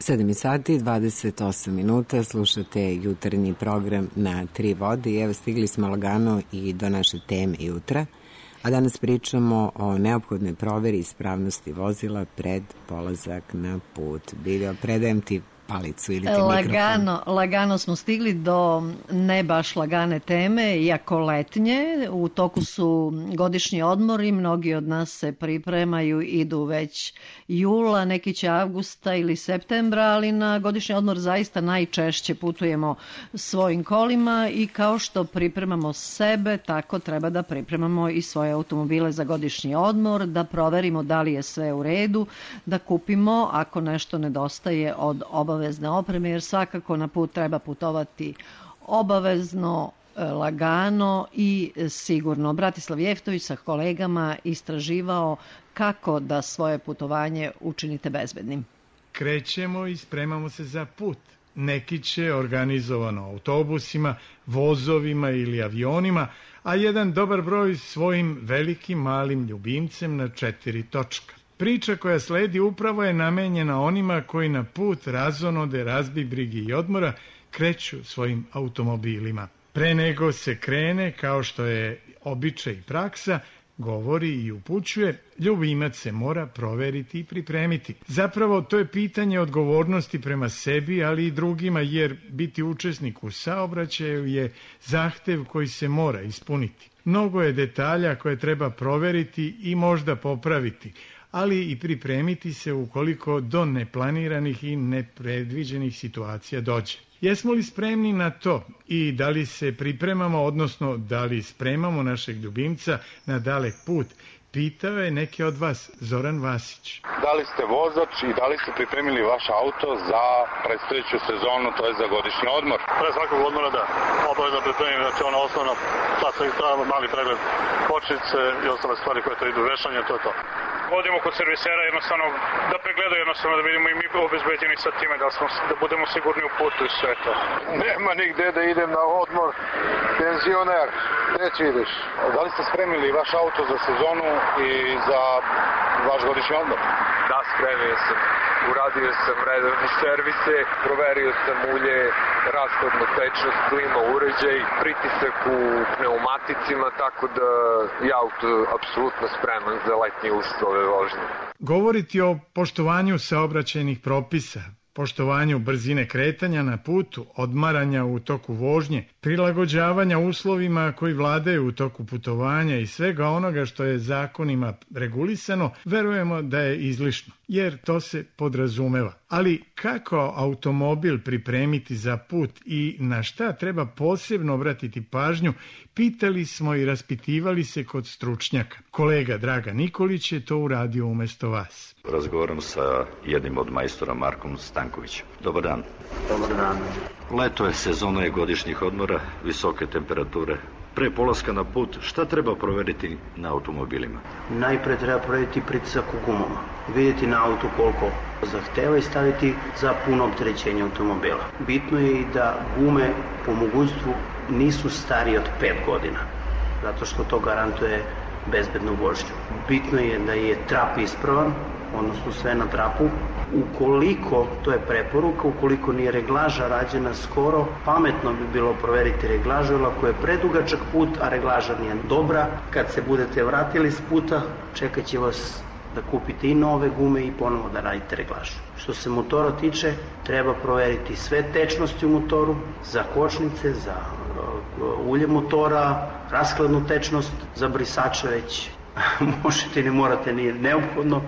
[SPEAKER 2] 7 sati i 28 minuta, slušate jutarnji program na Tri vode i evo stigli smo lagano i do naše teme jutra, a danas pričamo o neophodnoj proveri ispravnosti vozila pred polazak na put. Biljo, predajem ti palicu ili ti mikrofon.
[SPEAKER 5] Lagano smo stigli do ne baš lagane teme, iako letnje. U toku su godišnji odmori, mnogi od nas se pripremaju, idu već jula, neki će avgusta ili septembra, ali na godišnji odmor zaista najčešće putujemo svojim kolima i kao što pripremamo sebe, tako treba da pripremamo i svoje automobile za godišnji odmor, da proverimo da li je sve u redu, da kupimo ako nešto nedostaje od obavezne opreme, jer svakako na put treba putovati obavezno, lagano i sigurno. Bratislav Jeftović sa kolegama istraživao kako da svoje putovanje učinite bezbednim.
[SPEAKER 11] Krećemo i spremamo se za put. Neki će organizovano autobusima, vozovima ili avionima, a jedan dobar broj svojim velikim malim ljubimcem na 4 točka. Priča koja sledi upravo je namenjena onima koji na put razonode, razbibrigi i odmora kreću svojim automobilima. Pre nego se krene, kao što je običaj i praksa, govori i upućuje, ljubimac se mora proveriti i pripremiti. Zapravo, to je pitanje odgovornosti prema sebi, ali i drugima, jer biti učesnik u saobraćaju je zahtev koji se mora ispuniti. Mnogo je detalja koje treba proveriti i možda popraviti, ali i pripremiti se ukoliko do neplaniranih i nepredviđenih situacija dođe. Jesmo li spremni na to i da li se pripremamo, odnosno da li spremamo našeg ljubimca na dalek put? Pitao je neke od vas Zoran Vasić.
[SPEAKER 12] Da li ste vozač i da li ste pripremili vaš auto za predstojeću sezonu, to je za godišnji odmor?
[SPEAKER 13] Pre svakog odmora da, obavezno pripremim, znači ono osnovno, sad se ispravimo mali pregled kočnice i ostale stvari koje to idu vešanje, to je to. Vodimo kod servisera jednostavno da pregledaju, jednostavno da vidimo i mi obezbeđeni sa time da budemo sigurni u putu i sve to.
[SPEAKER 12] Nema nigde da idem na odmor, penzioner, gde će ideš? Da li ste spremili vaš auto za sezonu i za vaš godišnji odmor?
[SPEAKER 24] Da, spremio sam. Uradio sam redovne servise, proverio sam ulje, rashodnu tečnost, klima uređaj, pritisak u pneumaticima, tako da je auto apsolutno spreman za letnje uslove vožnje.
[SPEAKER 11] Govoriti o poštovanju saobraćajnih propisa, poštovanju brzine kretanja na putu, odmaranja u toku vožnje, prilagođavanja uslovima koji vladaju u toku putovanja i svega onoga što je zakonima regulisano, verujemo da je izlišno, jer to se podrazumeva. Ali kako automobil pripremiti za put i na šta treba posebno obratiti pažnju, pitali smo i raspitivali se kod stručnjaka. Kolega Dragan Nikolić je to uradio umesto vas.
[SPEAKER 25] Razgovaram sa jednim od majstora, Markom Stankovićem. Dobar dan.
[SPEAKER 26] Dobar dan.
[SPEAKER 25] Leto je, sezona je godišnjih odmora, visoke temperature. Pre polaska na put, šta treba proveriti na automobilima?
[SPEAKER 26] Najpre treba proveriti pritisak u gumama. Vidjeti na autu koliko zahteva i staviti za puno opterećenje automobila. Bitno je i da gume po mogućstvu nisu starije od 5 godina, zato što to garantuje bezbednu vožnju. Bitno je da je trap ispravan, odnosno sve na trapu. Ukoliko, to je preporuka, ukoliko nije reglaža rađena skoro, pametno bi bilo proveriti reglažu, jer ako je predugačak put, a reglaža nije dobra, kad se budete vratili s puta, čekat će vas da kupite i nove gume i ponovo da radite reglažu. Što se motora tiče, treba proveriti sve tečnosti u motoru, za kočnice, za ulje motora, raskladnu tečnost, za brisače već možete, ne morate, nije neophodno.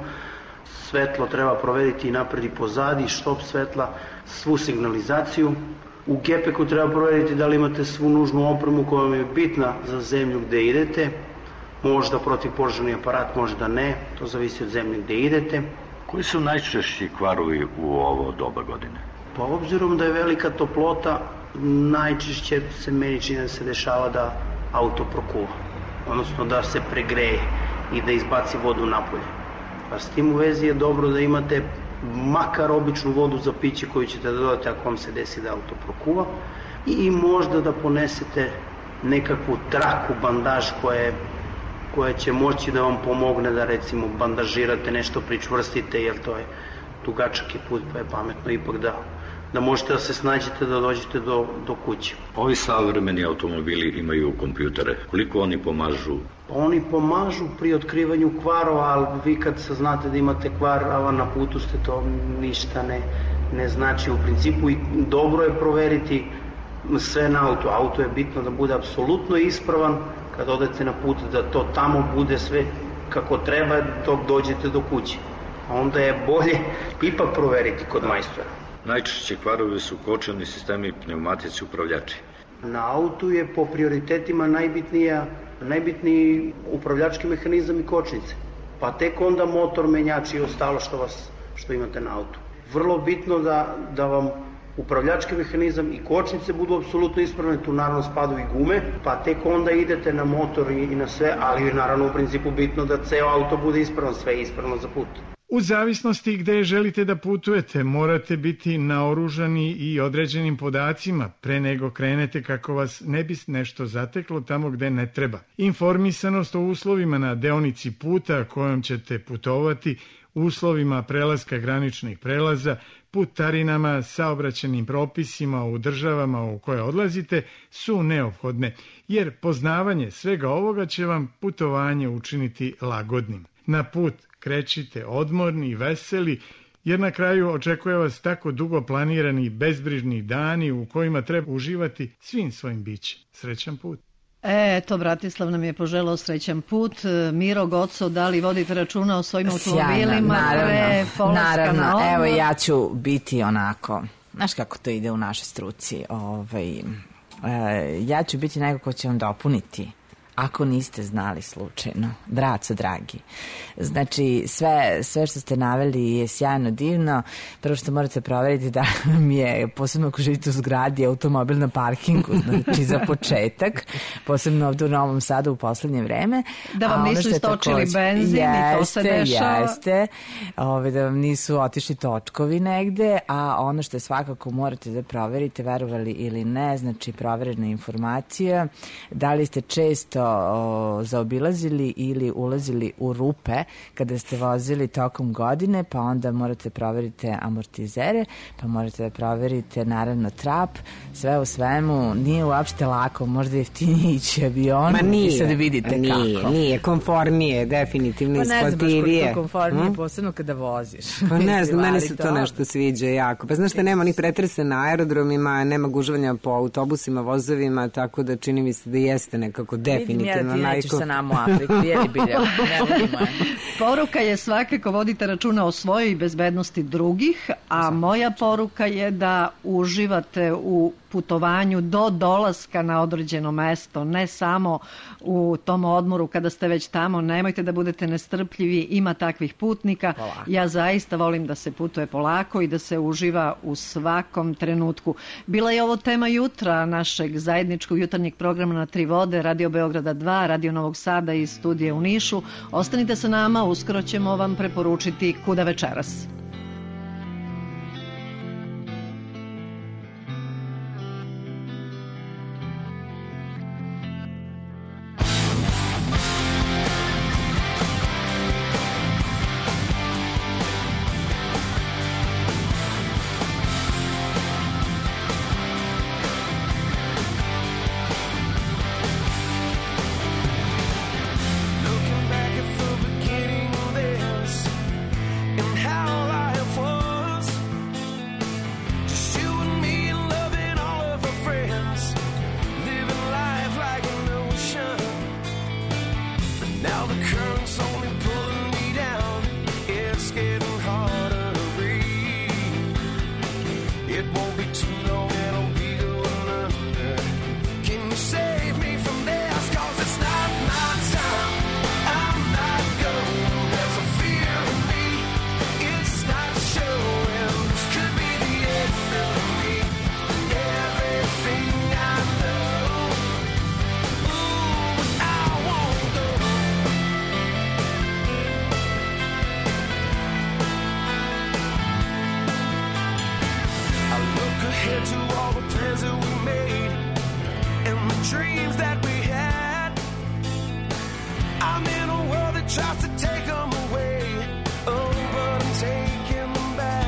[SPEAKER 26] Svetlo treba proveriti i napred i pozadi, štop svetla, svu signalizaciju. U gepeku treba proveriti da li imate svu nužnu opremu koja vam je bitna za zemlju gde idete. Možda protivpožarni aparat, možda ne, to zavisi od zemlje gde idete.
[SPEAKER 25] Koji su najčešći kvarovi u ovo doba godine?
[SPEAKER 26] Pa obzirom da je velika toplota, najčešće se meni čini da se dešava da auto prokuva, odnosno da se pregreje i da izbaci vodu napolje. Pa s tim u vezi je dobro da imate makar običnu vodu za piće koju ćete da dodate ako vam se desi da auto prokuva i možda da ponesete nekakvu traku, bandaž koja će moći da vam pomogne da recimo bandažirate nešto, pričvrstite, jer dugačak je put, pa je pametno ipak da možete da se snađete da dođete do kuće.
[SPEAKER 25] Ovi savremeni automobili imaju kompjutere. Koliko oni pomažu?
[SPEAKER 26] Oni pomažu pri otkrivanju kvarova, ali vi kad saznate da imate kvar, a na putu ste, to ništa ne znači u principu. I dobro je proveriti sve na auto. Auto je bitno da bude apsolutno ispravan. Kad odete na put, da to tamo bude sve kako treba dok dođete do kuće. A onda je bolje ipak proveriti kod majstora.
[SPEAKER 25] Najčešće kvarovi su kočeni sistemi i pneumatici upravljači.
[SPEAKER 26] Na autu je po prioritetima najbitniji upravljački mehanizam i kočnice. Pa tek onda motor, menjač i ostalo što imate na autu. Vrlo bitno da vam upravljački mehanizam i kočnice budu apsolutno ispravne, tu naravno spadu i gume, pa tek onda idete na motor i na sve, ali je naravno u principu bitno da ceo auto bude ispravan, sve je ispravno za put.
[SPEAKER 11] U zavisnosti gde želite da putujete, morate biti naoružani i određenim podacima pre nego krenete kako vas ne bi nešto zateklo tamo gde ne treba. Informisanost o uslovima na deonici puta kojom ćete putovati, uslovima prelaska graničnih prelaza, putarinama, saobraćajnim propisima u državama u koje odlazite su neophodne, jer poznavanje svega ovoga će vam putovanje učiniti lagodnim. Na put krećite odmorni i veseli, jer na kraju očekuje vas tako dugo planirani i bezbrižni dani u kojima treba uživati svim svojim bićem. Srećan put!
[SPEAKER 5] Eto, Bratislav nam je poželao srećan put. Miro, Goco, da li vodite računa o svojim automobilima?
[SPEAKER 3] Naravno. Evo, ja ću biti onako, znaš kako to ide u našoj struci, ja ću biti neko ko će vam dopuniti, ako niste znali slučajno, braco dragi. Znači, sve što ste naveli je sjajno, divno. Prvo što morate proveriti da mi je, posebno ako živite u zgradi, automobil na parkingu, znači za početak, posebno ovdje u Novom Sadu u poslednje vreme.
[SPEAKER 5] Da vam nisu istočili benzin i to se dešava.
[SPEAKER 3] Jeste, da vam nisu otišli točkovi negde, a ono što svakako morate da proverite, verovali ili ne, znači proverena informacija, da li ste često zaobilazili ili ulazili u rupe kada ste vozili tokom godine, pa onda morate proveriti amortizere, pa morate da proverite naravno trap. Sve u svemu nije uopšte lako, možda jeftinije ići avionom i sad vidite kako.
[SPEAKER 2] Nije, komfornije, definitivno isplativije.
[SPEAKER 3] Pa ne znam baš koliko komfornije, posebno kada voziš.
[SPEAKER 2] Pa ne znam, meni se to nešto sviđa jako. Pa znaš što nema ni pretrese na aerodromima, nema gužvanja po autobusima, vozovima, tako da čini mi se da jeste nekako definitivno.
[SPEAKER 3] Vidim ja da ti nećeš sa nama u Afriku, jeli bilje, ne vidimo je.
[SPEAKER 5] Poruka je svakako vodite računa o svojoj bezbednosti drugih, a moja poruka je da uživate u putovanju do dolaska na određeno mesto, ne samo u tom odmoru kada ste već tamo. Nemojte da budete nestrpljivi, ima takvih putnika. Polako. Ja zaista volim da se putuje polako i da se uživa u svakom trenutku. Bila je ovo tema jutra našeg zajedničkog jutarnjeg programa na Tri vode, Radio Beograda 2, Radio Novog Sada i studije u Nišu. Ostanite sa nama, uskoro ćemo vam preporučiti kuda večeras.
[SPEAKER 6] Tries to take them away, oh, but I'm taking them back.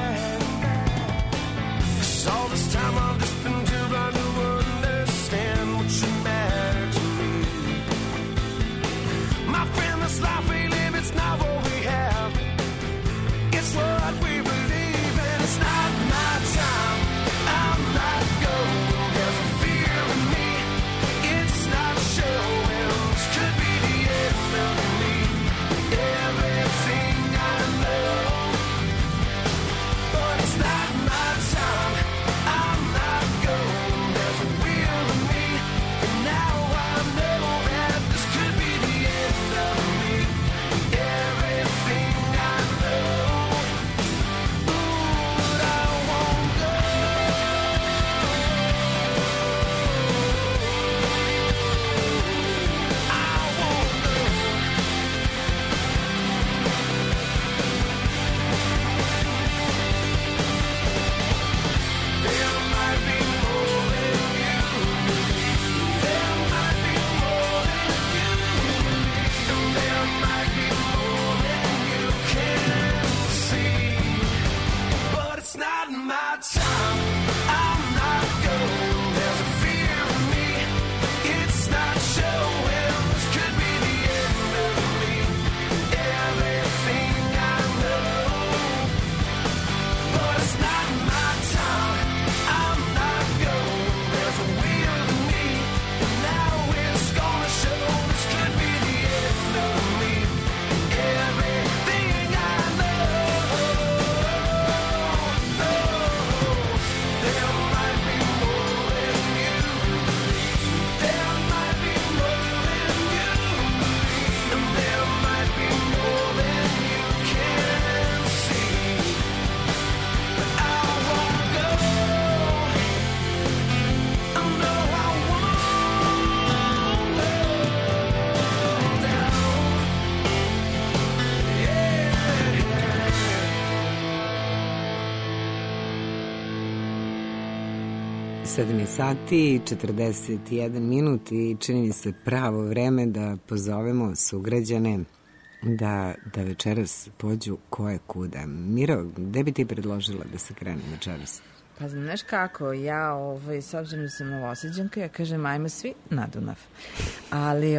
[SPEAKER 2] 7 sati, 41 minut i čini mi se pravo vreme da pozovemo sugrađane da večeras pođu ko je kuda. Miro, gde bi ti predložila da se krene večeras?
[SPEAKER 3] Pa znaš kako, ja s obzirom da sam Novosađanka, ja kažem ajmo svi na Dunav. Ali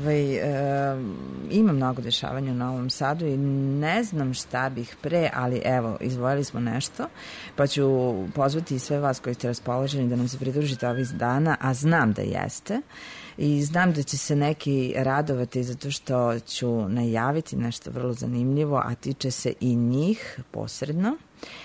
[SPEAKER 3] ima mnogo dešavanja u Novom Sadu i ne znam šta bih pre, ali evo, izdvojili smo nešto, pa ću pozvati sve vas koji ste raspoloženi da nam se pridružite ovih dana, a znam da jeste. I znam da će se neki radovati zato što ću najaviti nešto vrlo zanimljivo, a tiče se i njih posredno.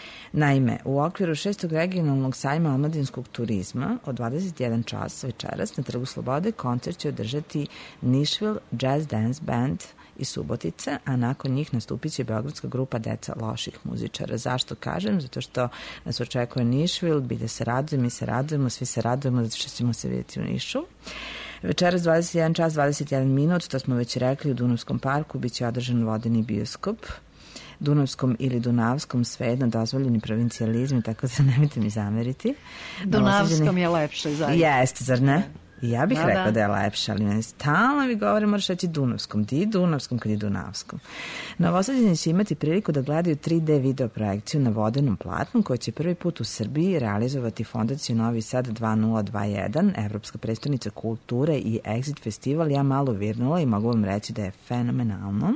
[SPEAKER 3] Naime, u okviru 6. regionalnog sajma omladinskog turizma od 21 čas večeras na Trgu Slobode koncert će održati Nashville Jazz Dance Band iz Subotice, a nakon njih nastupit će beogradska grupa Deca loših muzičara. Zašto kažem? Zato što nas očekuje Nashville, bide se radujemo, mi se radujemo, svi se radujemo zato što ćemo se vidjeti u Nišu. Večeras 21 čas 21 minut, to smo već rekli, u Dunavskom parku biće održan vodeni bioskop. Dunavskom ili Dunavskom, svejedno dozvoljeni provincijalizmi, tako da nemojte mi zameriti.
[SPEAKER 5] Dunavskom je lepše, zajedno.
[SPEAKER 3] Jeste, zar ne? Ja bih rekla da je lepše, ali meni stalno mi govore moraš reći Dunavskom. Ti Dunavskom kad je Dunavskom. Novosađani će imati priliku da gledaju 3D video projekciju na vodenom platnu koju će prvi put u Srbiji realizovati Fondacija Novi Sad 2021, Evropska prestonica kulture i Exit festival. Ja malo virnula i mogu vam reći da je fenomenalno.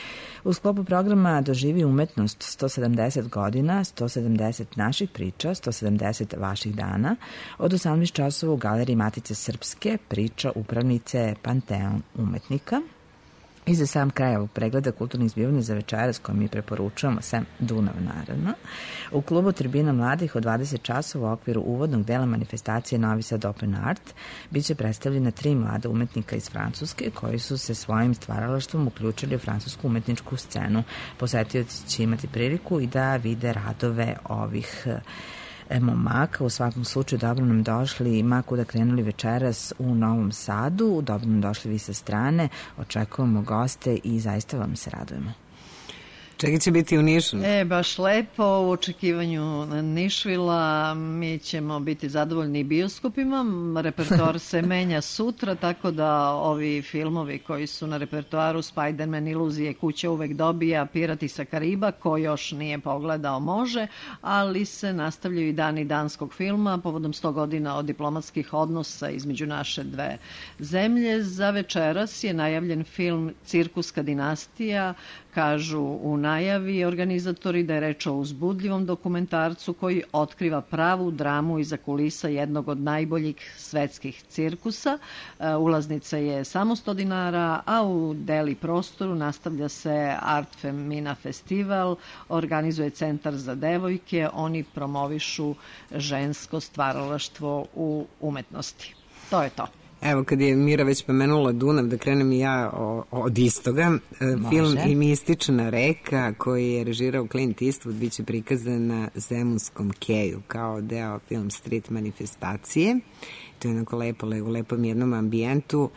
[SPEAKER 3] U sklopu programa Doživi umetnost 170 godina, 170 naših priča, 170 vaših dana, od 18 časova u Galeriji Matice Srpske, priča upravnice Panteon umetnika. I za sam kraj ovog pregleda kulturnih zbivanja za večeras koje mi preporučujemo, sem Dunav naravno, u klubu Tribina mladih od 20 časova u okviru uvodnog dela manifestacije Novi Sad Open Art biće predstavljena 3 mlada umetnika iz Francuske koji su se svojim stvaralaštvom uključili u francusku umetničku scenu. Posetioci će imati priliku i da vide radove ovih momaka. U svakom slučaju dobro nam došli, ma kuda krenuli večeras u Novom Sadu, dobro nam došli vi sa strane, očekujemo goste i zaista vam se radujemo.
[SPEAKER 2] Čega će biti u Nišu?
[SPEAKER 5] Baš lepo, u očekivanju Nišvila mi ćemo biti zadovoljni bioskopima, repertoar se menja sutra, tako da ovi filmovi koji su na repertoaru Spider-Man, Iluzije kuće uvek dobija, Pirati sa Kariba, ko još nije pogledao može, ali se nastavljaju i dani danskog filma povodom 100 godina od diplomatskih odnosa između naše dve zemlje. Za večeras je najavljen film Cirkuska dinastija, kažu u najavi organizatori da je reč o uzbudljivom dokumentarcu koji otkriva pravu dramu iza kulisa jednog od najboljih svetskih cirkusa. Ulaznica je samo 100 dinara, a u Deli prostoru nastavlja se Art Femina festival, organizuje Centar za devojke, oni promovišu žensko stvaralaštvo u umetnosti. To je to.
[SPEAKER 2] Evo, kad je Mira već pomenula Dunav, da krenem i ja od istoga. Film I mistična reka, koji je režirao Clint Eastwood, bit će prikazan na Zemunskom keju kao deo film street manifestacije. To je onako lepo, u lepom jednom ambijentu.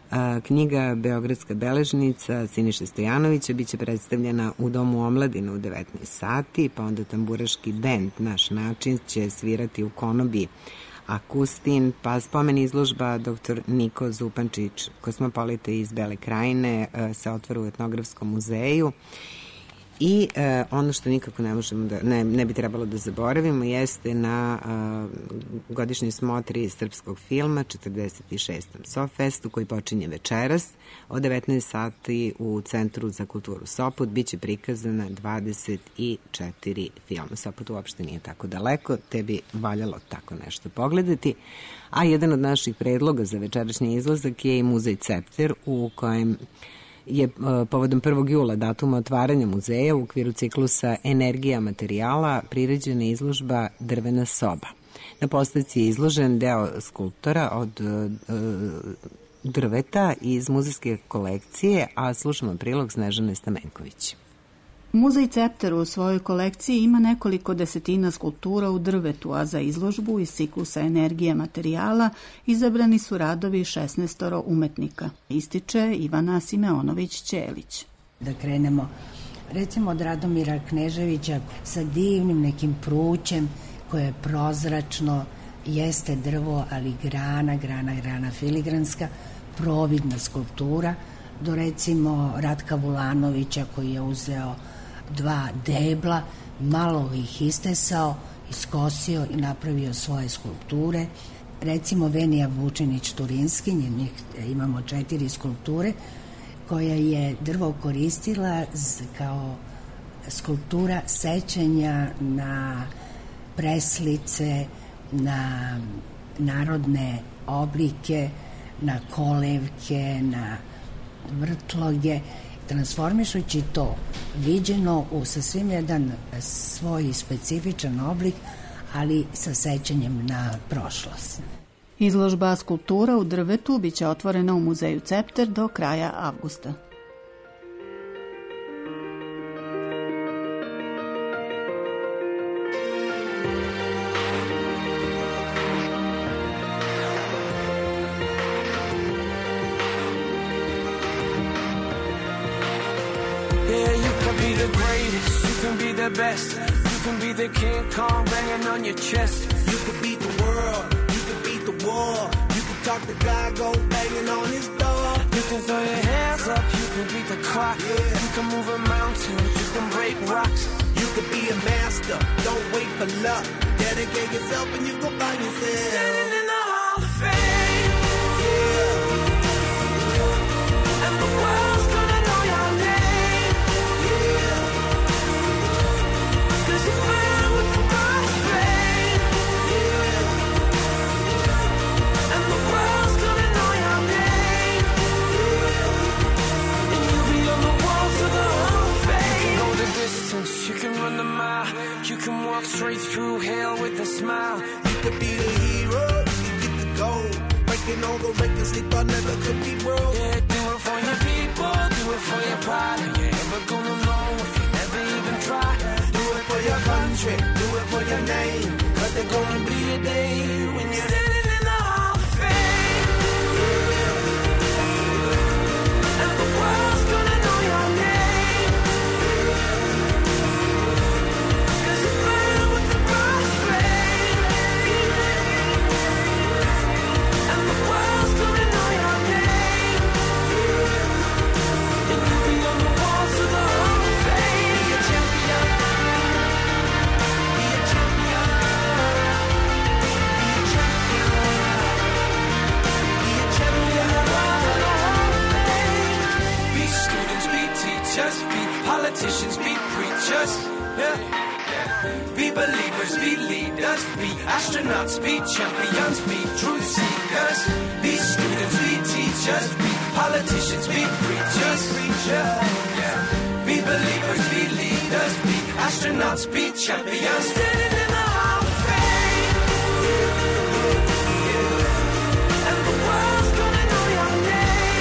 [SPEAKER 2] Knjiga Beogradska beležnica Siniše Stojanovića bit će predstavljena u Domu omladine u 19 sati, pa onda tamburaški bend Naš način će svirati u konobi Akustin, pa spomen izložba dr. Niko Zupančić, kosmopolite iz Bele Krajine, se otvara u Etnografskom muzeju. I ono što nikako ne možemo da, ne bi trebalo da zaboravimo jeste na godišnjoj smotri srpskog filma 46. Sofestu koji počinje večeras od 19 sati u Centru za kulturu Sopot biće prikazana 24 filma. Sopot uopšte nije tako daleko, te bi valjalo tako nešto pogledati. A jedan od naših predloga za večerašnji izlazak je i muzej Cepter u kojem je povodom 1. jula datuma otvaranja muzeja u okviru ciklusa Energija materijala priređena izložba Drvena soba. Na postavci je izložen deo skulptora od drveta iz muzejske kolekcije, a slušamo prilog Snežane Stamenković.
[SPEAKER 14] Muzej Cepter u svojoj kolekciji ima nekoliko desetina skulptura u drvetu, a za izložbu iz ciklusa Energija materijala izabrani su radovi 16 umetnika, ističe Ivana Simeonović-Ćelić.
[SPEAKER 15] Da krenemo recimo od Radomira Kneževića sa divnim nekim prućem koje je prozračno jeste drvo, ali grana filigranska, providna skulptura, do recimo Ratka Vulanovića koji je uzeo 2 debla, malo ih istesao, iskosio i napravio svoje skulpture. Recimo Venija Vučinić-Turinski, njih imamo 4 skulpture, koja je drvo koristila kao skulptura sećanja na preslice, na narodne oblike, na kolevke, na vrtloge, transformišući to viđeno u sasvim jedan svoj specifičan oblik, ali sa sećanjem na prošlost.
[SPEAKER 14] Izložba skulptura u drvetu biće otvorena u muzeju Cepter do kraja avgusta.
[SPEAKER 6] Best. You can be the King Kong banging on your chest. You can beat the world. You can beat the war. You can talk the guy go banging on his door. You can throw your hands up. You can beat the clock. Yeah. You can move a mountain. You can break rocks. You can be a master. Don't wait for luck. Dedicate yourself and you go find yourself. Standing in the Hall of Fame. Yeah. And the world's gonna know your name. You can run the mile. You can walk straight through hell with a smile. You could be the hero. You can get the gold. Breaking all the records they thought never could be broke. Yeah, do it for your people. Do it for your pride. Are you ever gonna know if you never even try? Do it for your country. Do it for your name. 'Cause there's gonna be a day when you're standing in the Hall of Fame. And the world's gonna know your name. Politicians, be preachers, yeah. Be believers, be leaders, be astronauts, be champions, be truth seekers. Be students, be teachers, be politicians, be preachers, yeah. Be believers, be leaders, be astronauts, be champions. Standing in the Hall of Fame. And the world's gonna know your name.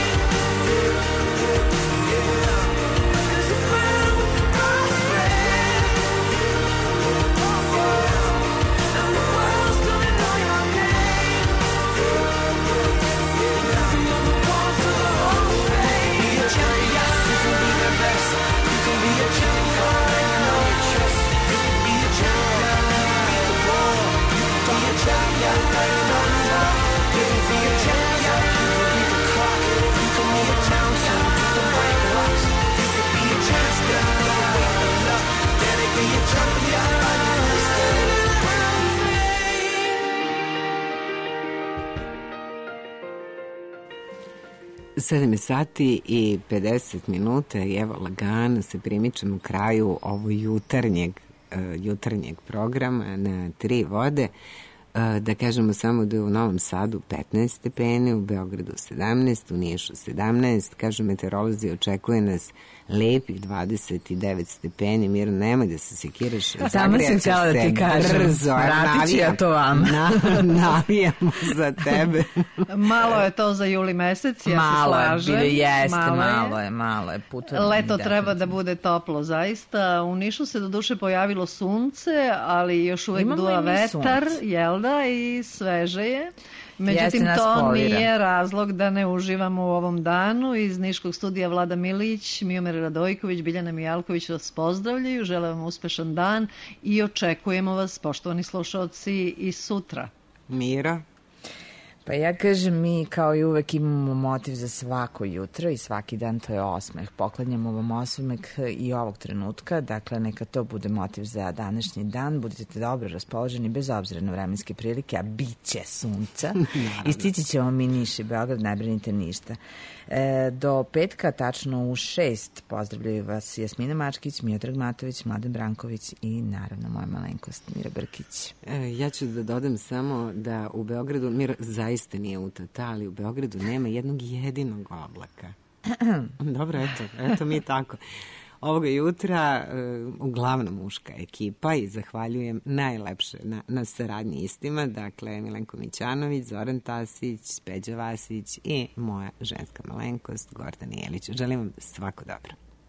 [SPEAKER 2] Sedam sati i 50 minuta i evo lagano se primičemo kraju ovog jutarnjeg programa na 3 vode. Da kažemo samo da je u Novom Sadu 15 stepeni, u Beogradu 17, u Nišu 17, kažu meteorolozi, očekuje nas lepih 29 stepeni. Mir, nemoj da se sekiraš,
[SPEAKER 3] samo sam htjela da ti kažem, vratit ću ja to vam.
[SPEAKER 2] Navijamo za tebe.
[SPEAKER 5] Malo je to za juli mesec, ja se slažem.
[SPEAKER 3] Malo je putuje.
[SPEAKER 5] Leto treba da bude toplo, zaista. U Nišu se do duše pojavilo sunce, ali još uvek duva vetar, jel da, i sveže je. Međutim, to nije razlog da ne uživamo u ovom danu. Iz Niškog studija Vlada Milić, Miomir Radojković, Biljana Mijalković vas pozdravljaju, žele vam uspešan dan i očekujemo vas, poštovani slušalci, i sutra.
[SPEAKER 2] Mira?
[SPEAKER 3] Pa ja kažem, mi kao i uvek imamo motiv za svako jutro i svaki dan, to je osmeh. Poklanjamo vam osmeh i ovog trenutka, dakle neka to bude motiv za današnji dan. Budite dobro raspoloženi bez obzira na vremenske prilike, a bit će sunca. I stići ćemo mi Niš i Beograd, ne brinite ništa. Do petka, tačno u 6, pozdravljaju vas Jasmina Mačkić, Miodrag Matović, Mladen Branković i naravno moja malenkost Mira Brkić.
[SPEAKER 2] Ja ću da dodam samo da u Beogradu, Mira zaista nije utata, ali u Beogradu nema jednog jedinog oblaka. Dobro, eto mi tako. Ovoga jutra uglavnom muška ekipa i zahvaljujem najlepše na saradnji istima, dakle Milenko Mićanović, Zoran Tasić, Peđa Vasić i moja ženska malenkost Gordana Jelić. Želim vam svako dobro.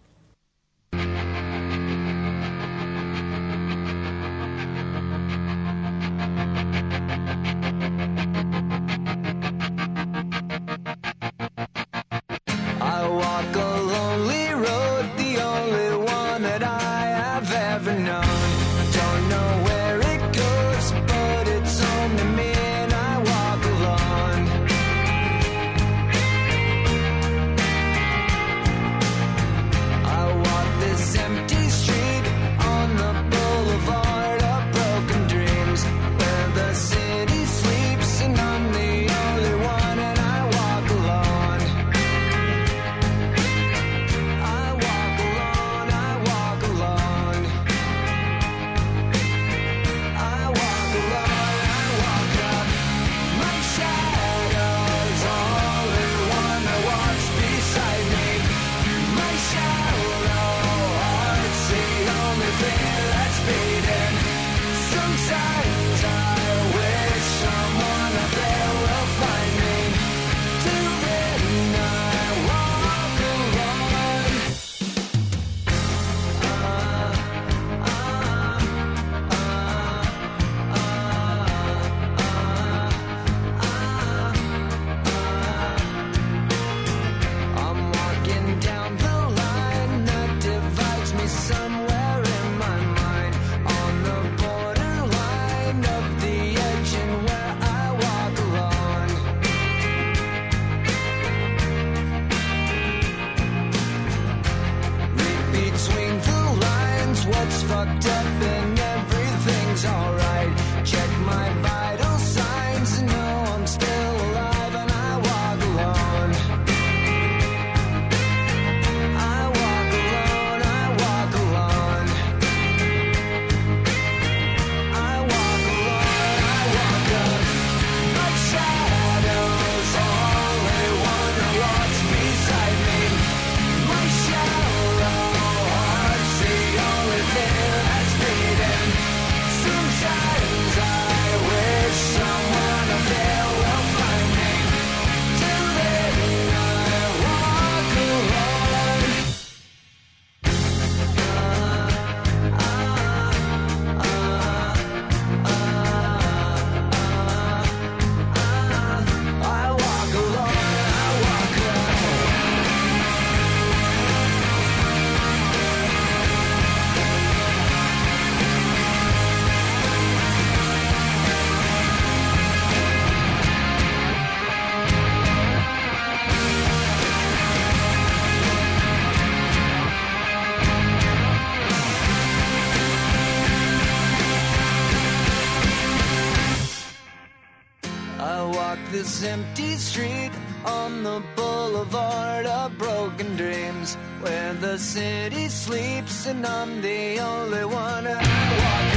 [SPEAKER 6] This empty street on the boulevard of broken dreams, where the city sleeps and I'm the only one. I walk